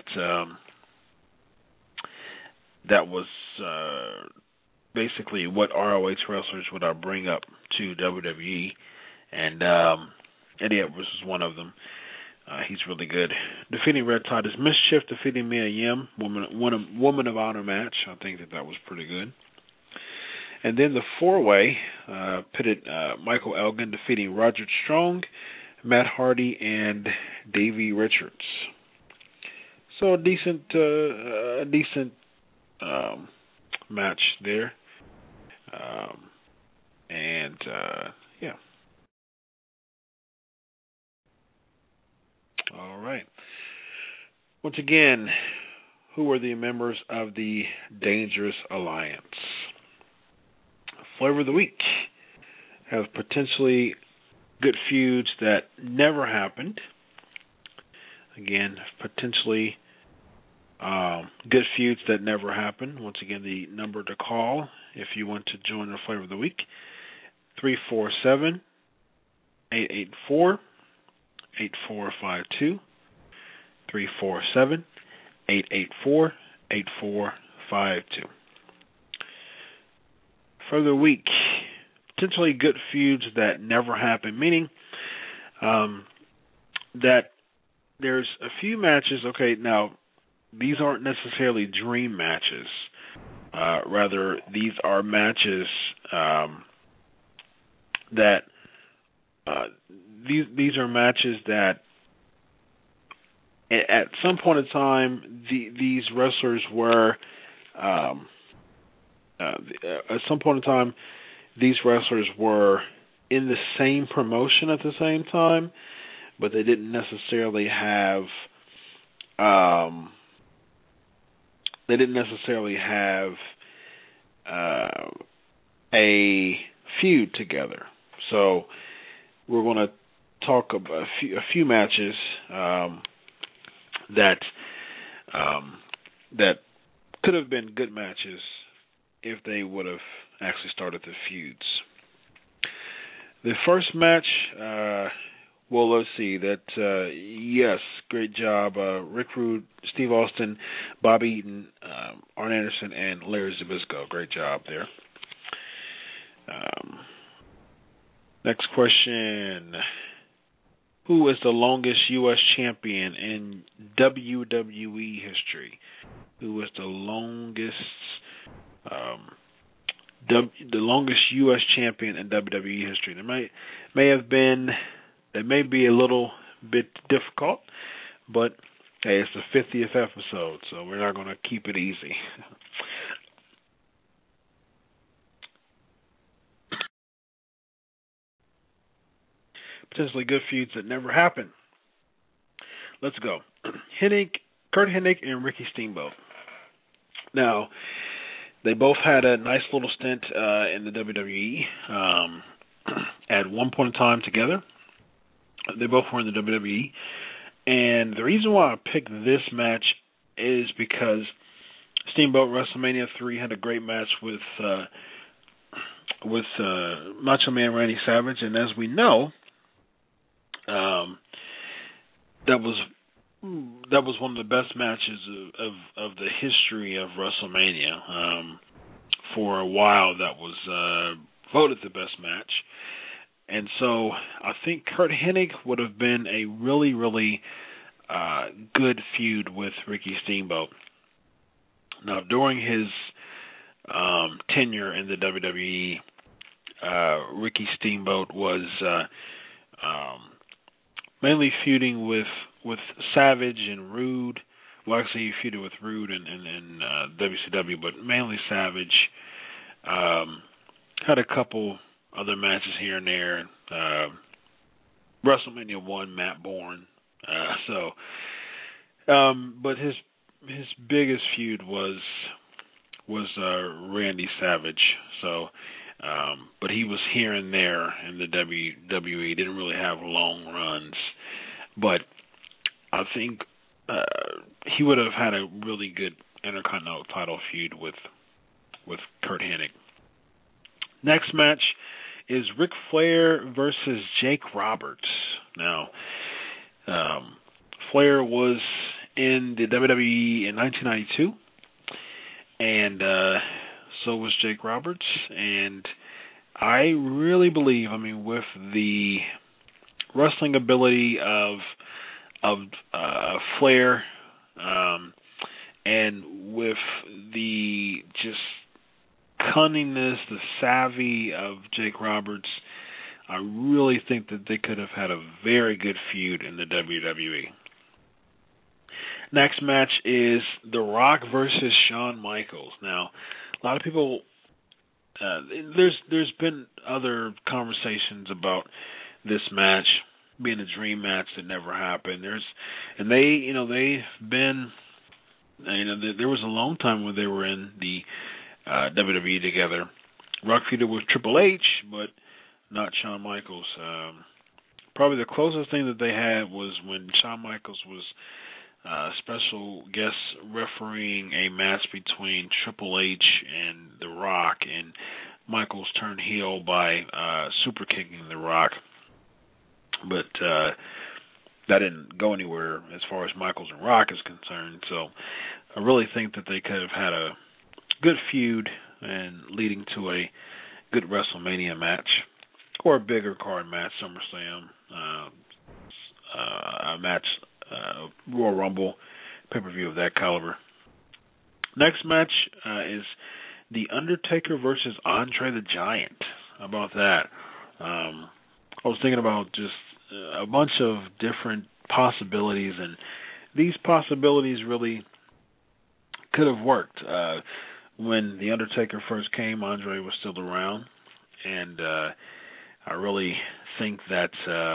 was basically what ROH wrestlers would I bring up to WWE, and Eddie Edwards was one of them. He's really good. Defeating Red Titus Mischief, defeating Mia Yim, woman of honor match. I think that was pretty good. And then the four-way pitted Michael Elgin defeating Roderick Strong, Matt Hardy, and Davey Richards. So a decent match there. Yeah. All right. Once again, who are the members of the Dangerous Alliance? Flavor of the week have potentially good feuds that never happened. Again, potentially good feuds that never happened. Once again, the number to call if you want to join the Flavor of the Week, 347-884-8452, 347-884-8452. For the week, potentially good feuds that never happened, meaning that there's a few matches. Okay, now these aren't necessarily dream matches. Rather, these are matches that these are matches that at some point in time these wrestlers were. At some point in time, these wrestlers were in the same promotion at the same time, but they didn't necessarily have a feud together. So we're going to talk about a few matches that could have been good matches if they would have actually started the feuds. The first match, let's see. Yes, great job. Rick Rude, Steve Austin, Bobby Eaton, Arn Anderson, and Larry Zbyszko. Great job there. Next question. Who is the longest U.S. champion in WWE history? Who is the longest U.S. champion in WWE history? There may be a little bit difficult, but hey, it's the 50th episode, so we're not going to keep it easy. Potentially good feuds that never happened. Let's go. Kurt Hennig and Ricky Steamboat. Now, they both had a nice little stint in the WWE at one point in time together. They both were in the WWE. And the reason why I picked this match is because Steamboat WrestleMania 3 had a great match with Macho Man Randy Savage. And as we know, that was one of the best matches of the history of WrestleMania. For a while, that was voted the best match. And so I think Kurt Hennig would have been a really, really good feud with Ricky Steamboat. Now, during his tenure in the WWE, Ricky Steamboat was mainly feuding with Savage and Rude. Well, actually, he feuded with Rude in WCW, but mainly Savage. Had a couple other matches here and there. WrestleMania 1, Matt Bourne. But his biggest feud was Randy Savage. So, but he was here and there in the WWE. Didn't really have long runs, but I think he would have had a really good Intercontinental title feud with Kurt Hennig. Next match is Ric Flair versus Jake Roberts. Now, Flair was in the WWE in 1992, and so was Jake Roberts. And I really believe, with the wrestling ability of Flair, and with the just cunningness, the savvy of Jake Roberts, I really think that they could have had a very good feud in the WWE. Next match is The Rock versus Shawn Michaels. Now, a lot of people, there's been other conversations about this match being a dream match that never happened. There was a long time when they were in the WWE together. Rock feuded with Triple H, but not Shawn Michaels. Probably the closest thing that they had was when Shawn Michaels was special guest refereeing a match between Triple H and The Rock, and Michaels turned heel by super kicking The Rock. But that didn't go anywhere as far as Michaels and Rock is concerned. So I really think that they could have had a good feud and leading to a good WrestleMania match or a bigger card match, SummerSlam, a match, Royal Rumble, pay-per-view of that caliber. Next match is The Undertaker versus Andre the Giant. How about that? I was thinking about just a bunch of different possibilities, and these possibilities really could have worked. When The Undertaker first came, Andre was still around, and I really think that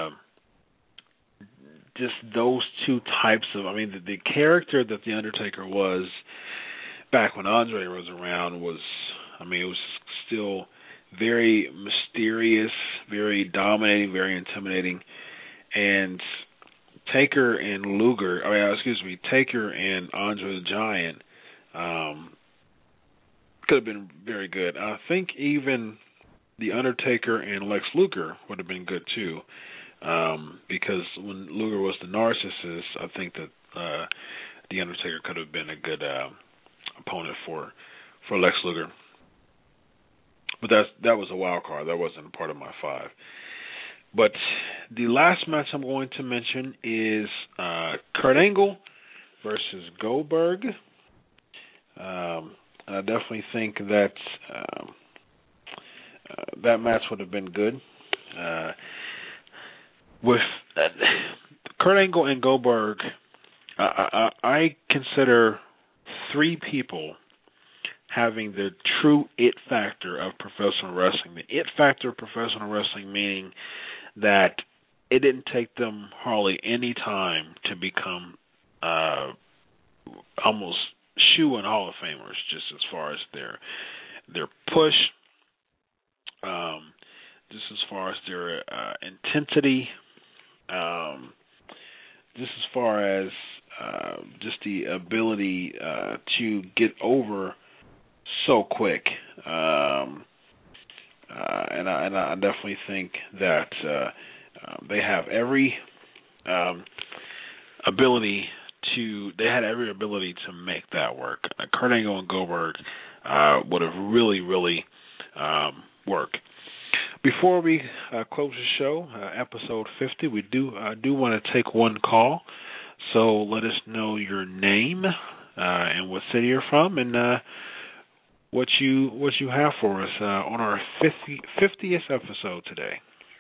just those two types of, the character that The Undertaker was back when Andre was around was, it was still very mysterious, very dominating, very intimidating, and Taker and Andre the Giant could have been very good. I think even The Undertaker and Lex Luger would have been good too, because when Luger was the narcissist, I think that The Undertaker could have been a good opponent for Lex Luger. But that was a wild card. That wasn't a part of my 5. But the last match I'm going to mention is Kurt Angle versus Goldberg. I definitely think that that match would have been good. With Kurt Angle and Goldberg, I consider 3 people having the true it factor of professional wrestling. The it factor of professional wrestling meaning that it didn't take them hardly any time to become almost shoe-in Hall of Famers, just as far as their push, just as far as their intensity, just as far as just the ability to get over so quick, and I definitely think that they have every ability to. They had every ability to make that work. Kurt Angle and Goldberg would have really worked. Before we close the show, episode 50, we do want to take one call. So let us know your name and what city you're from, and what you have for us on our 50th episode today.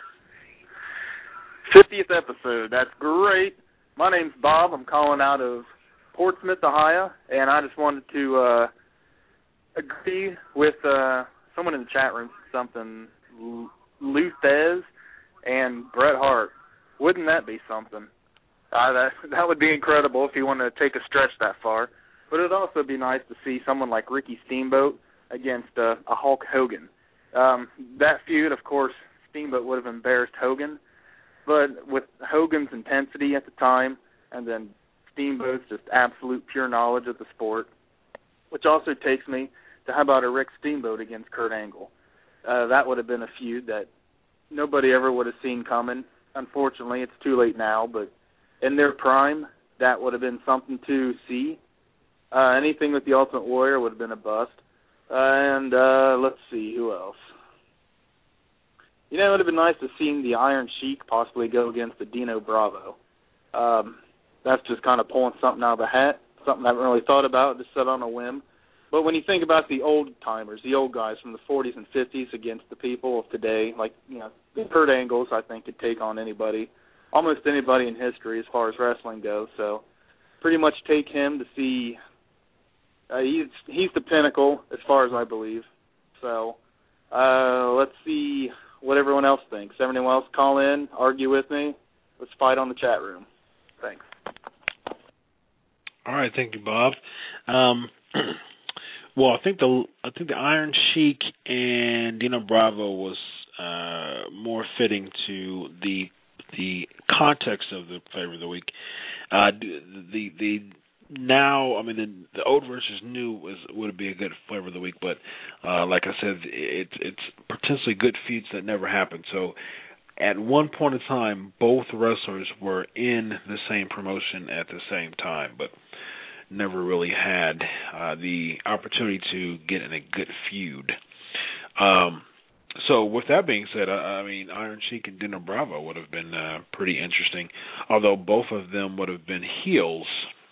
50th episode. That's great. My name's Bob. I'm calling out of Portsmouth, Ohio, and I just wanted to agree with someone in the chat room, something Luthez and Bret Hart. Wouldn't that be something? That would be incredible if you wanted to take a stretch that far. But it would also be nice to see someone like Ricky Steamboat against a Hulk Hogan. That feud, of course, Steamboat would have embarrassed Hogan. But with Hogan's intensity at the time, and then Steamboat's just absolute pure knowledge of the sport, which also takes me to how about a Rick Steamboat against Kurt Angle? That would have been a feud that nobody ever would have seen coming. Unfortunately, it's too late now, but in their prime, that would have been something to see. Anything with the Ultimate Warrior would have been a bust. And let's see, who else? You know, it would have been nice to see the Iron Sheik possibly go against the Dino Bravo. That's just kind of pulling something out of the hat, something I haven't really thought about, just said on a whim. But when you think about the old-timers, the old guys from the 40s and 50s against the people of today, like, you know, Kurt Angles, I think, could take on anybody, almost anybody in history as far as wrestling goes. So pretty much take him to see. He's the pinnacle as far as I believe. So let's see what everyone else thinks. Everyone else call in, argue with me. Let's fight on the chat room. Thanks. All right, thank you, Bob. Well, I think the Iron Sheik and Dino Bravo was more fitting to the context of the flavor of the week. The old versus new would be a good flavor of the week, but like I said, it's potentially good feuds that never happened. So at one point in time, both wrestlers were in the same promotion at the same time, but never really had the opportunity to get in a good feud. So with that being said, I mean, Iron Sheik and Dino Bravo would have been pretty interesting, although both of them would have been heels.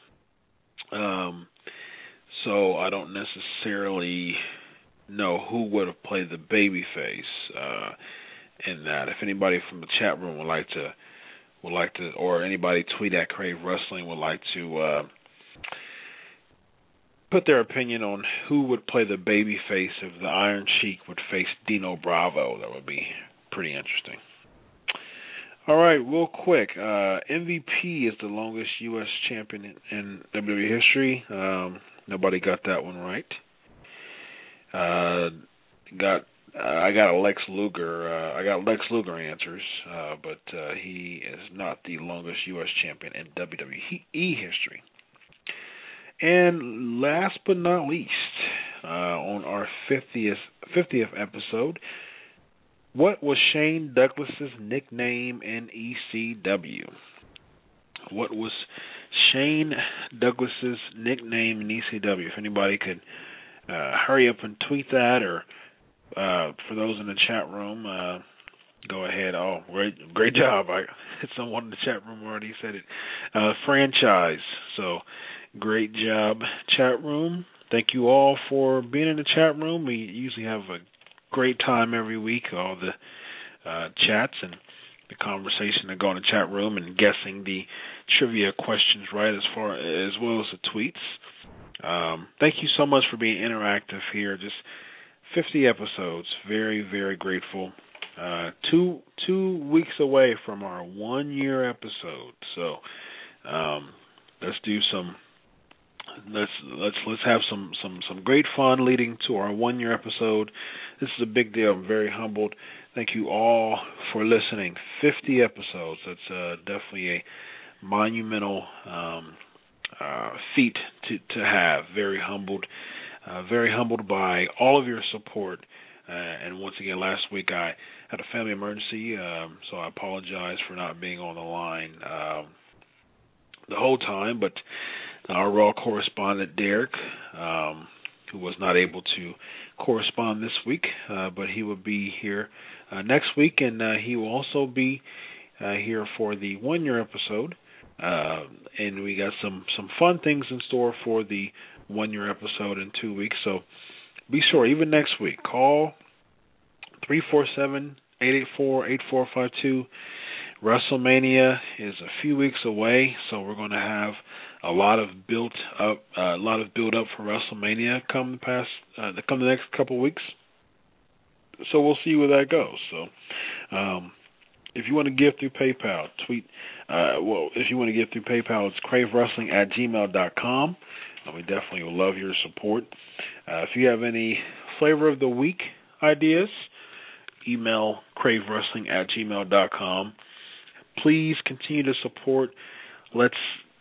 So I don't necessarily know who would have played the babyface in that. If anybody from the chat room would like to, or anybody tweet at Crave Wrestling would like to put their opinion on who would play the babyface if the Iron Sheik would face Dino Bravo, that would be pretty interesting. All right, real quick. MVP is the longest U.S. champion in WWE history. Nobody got that one right. I got a Lex Luger. I got Lex Luger answers, but he is not the longest U.S. champion in WWE history. And last but not least, on our 50th episode, what was Shane Douglas's nickname in ECW? What was Shane Douglas's nickname in ECW? If anybody could hurry up and tweet that, or for those in the chat room, go ahead. Oh, great job! Someone in the chat room already said it. Franchise. So great job, chat room. Thank you all for being in the chat room. We usually have a great time every week, all the chats and the conversation that go in the chat room and guessing the trivia questions right as well as the tweets. Thank you so much for being interactive here. Just 50 episodes. Very, very grateful. 2 weeks away from our 1 year episode. So let's do some. Let's have some great fun leading to our 1 year episode. This is a big deal. I'm very humbled. Thank you all for listening. 50 episodes. That's definitely a monumental feat to have. Very humbled by all of your support. And once again, last week I had a family emergency, so I apologize for not being on the line the whole time. But our Raw correspondent, Derek, who was not able to correspond this week, but he will be here next week, and he will also be here for the 1 year episode. And we got some fun things in store for the 1 year episode in 2 weeks. So be sure, even next week, call 347-884-8452. WrestleMania is a few weeks away, so we're going to have a lot of build up for WrestleMania come the next couple of weeks. So we'll see where that goes. So if you want to give through PayPal, if you want to give through PayPal, it's cravewrestling@gmail.com. We definitely will love your support. If you have any flavor of the week ideas, email cravewrestling@gmail.com. Please continue to support. Let's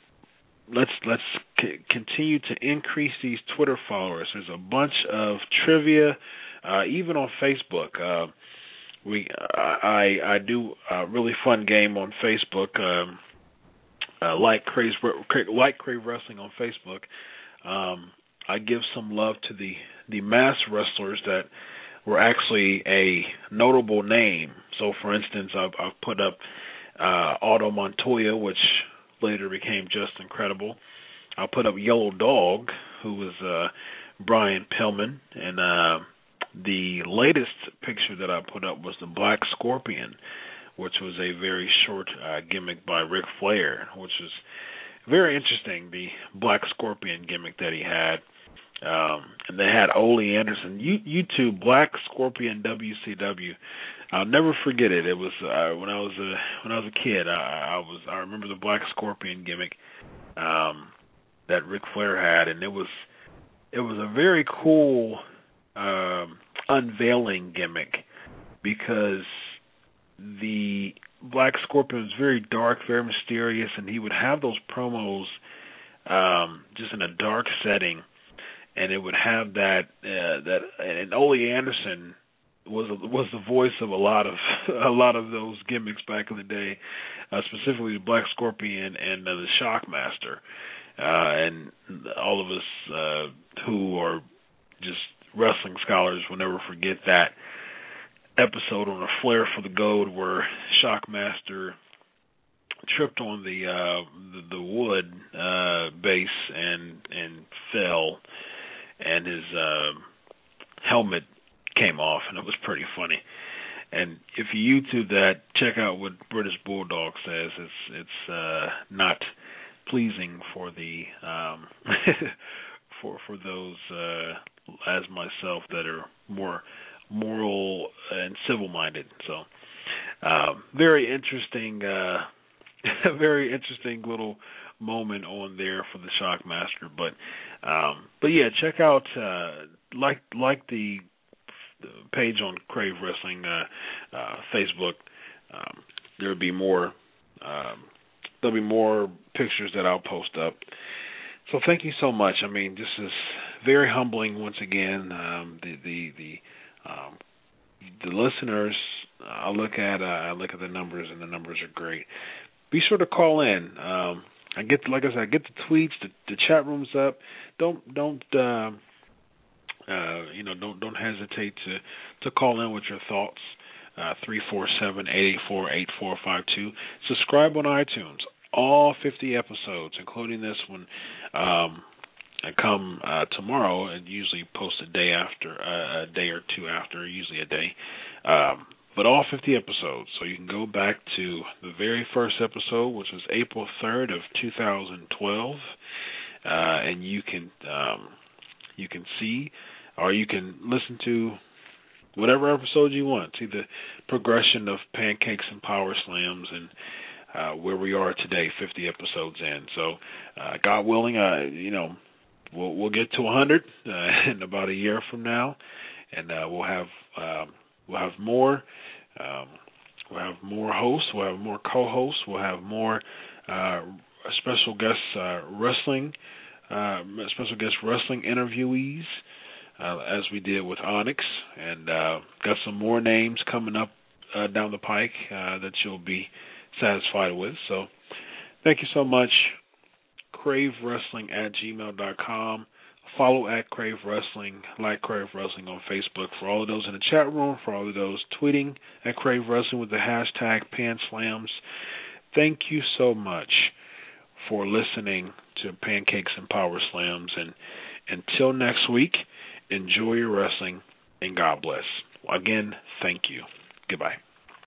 continue to increase these Twitter followers. There's a bunch of trivia, even on Facebook. I do a really fun game on Facebook like Crave Wrestling on Facebook. I give some love to the mass wrestlers that were actually a notable name. So, for instance, I've put up Otto Montoya, which later became Just Incredible. I'll put up Yellow Dog, who was Brian Pillman, and the latest picture that I put up was the Black Scorpion, which was a very short gimmick by Ric Flair, which was very interesting, the Black Scorpion gimmick that he had. And they had Ole Anderson. YouTube Black Scorpion WCW. I'll never forget it. It was when I was a kid. I remember the Black Scorpion gimmick that Ric Flair had, and it was a very cool unveiling gimmick, because the Black Scorpion was very dark, very mysterious, and he would have those promos just in a dark setting, and it would have that and Ole Anderson was the voice of a lot of those gimmicks back in the day, specifically the Black Scorpion and the Shockmaster, and all of us who are just wrestling scholars will never forget that episode on A Flair for the Gold where Shockmaster tripped on the wood base and fell, and his helmet came off, and it was pretty funny. And if you YouTube that, check out what British Bulldog says. It's not pleasing for the for those as myself that are more moral and civil-minded. So, very interesting little moment on there for the Shockmaster. But yeah, check out like the page on Crave Wrestling Facebook. There'll be more pictures that I'll post up. So thank you so much. I mean, this is very humbling once again. The listeners, I look at the numbers, and the numbers are great. Be sure to call in. I get the tweets, the chat room's up. Don't hesitate to call in with your thoughts. 347-884-8452. Subscribe on iTunes. All 50 episodes, including this one, come tomorrow, and usually post a day or two after, usually a day. But all 50 episodes, so you can go back to the very first episode, which was April 3rd of 2012, and you can see, or you can listen to whatever episode you want. See the progression of Pancakes and Power Slams, and where we are today, 50 episodes in. So, God willing, we'll get to 100 in about a year from now, and we'll have more. We'll have more hosts. We'll have more co-hosts. We'll have more special guest wrestling interviewees, as we did with Onyx, and got some more names coming up down the pike that you'll be satisfied with. So thank you so much. CraveWrestling@gmail.com. Follow at Crave Wrestling, like Crave Wrestling on Facebook. For all of those in the chat room, for all of those tweeting at Crave Wrestling with the hashtag PanSlams, thank you so much for listening to Pancakes and Power Slams. And until next week, enjoy your wrestling, and God bless. Again, thank you. Goodbye.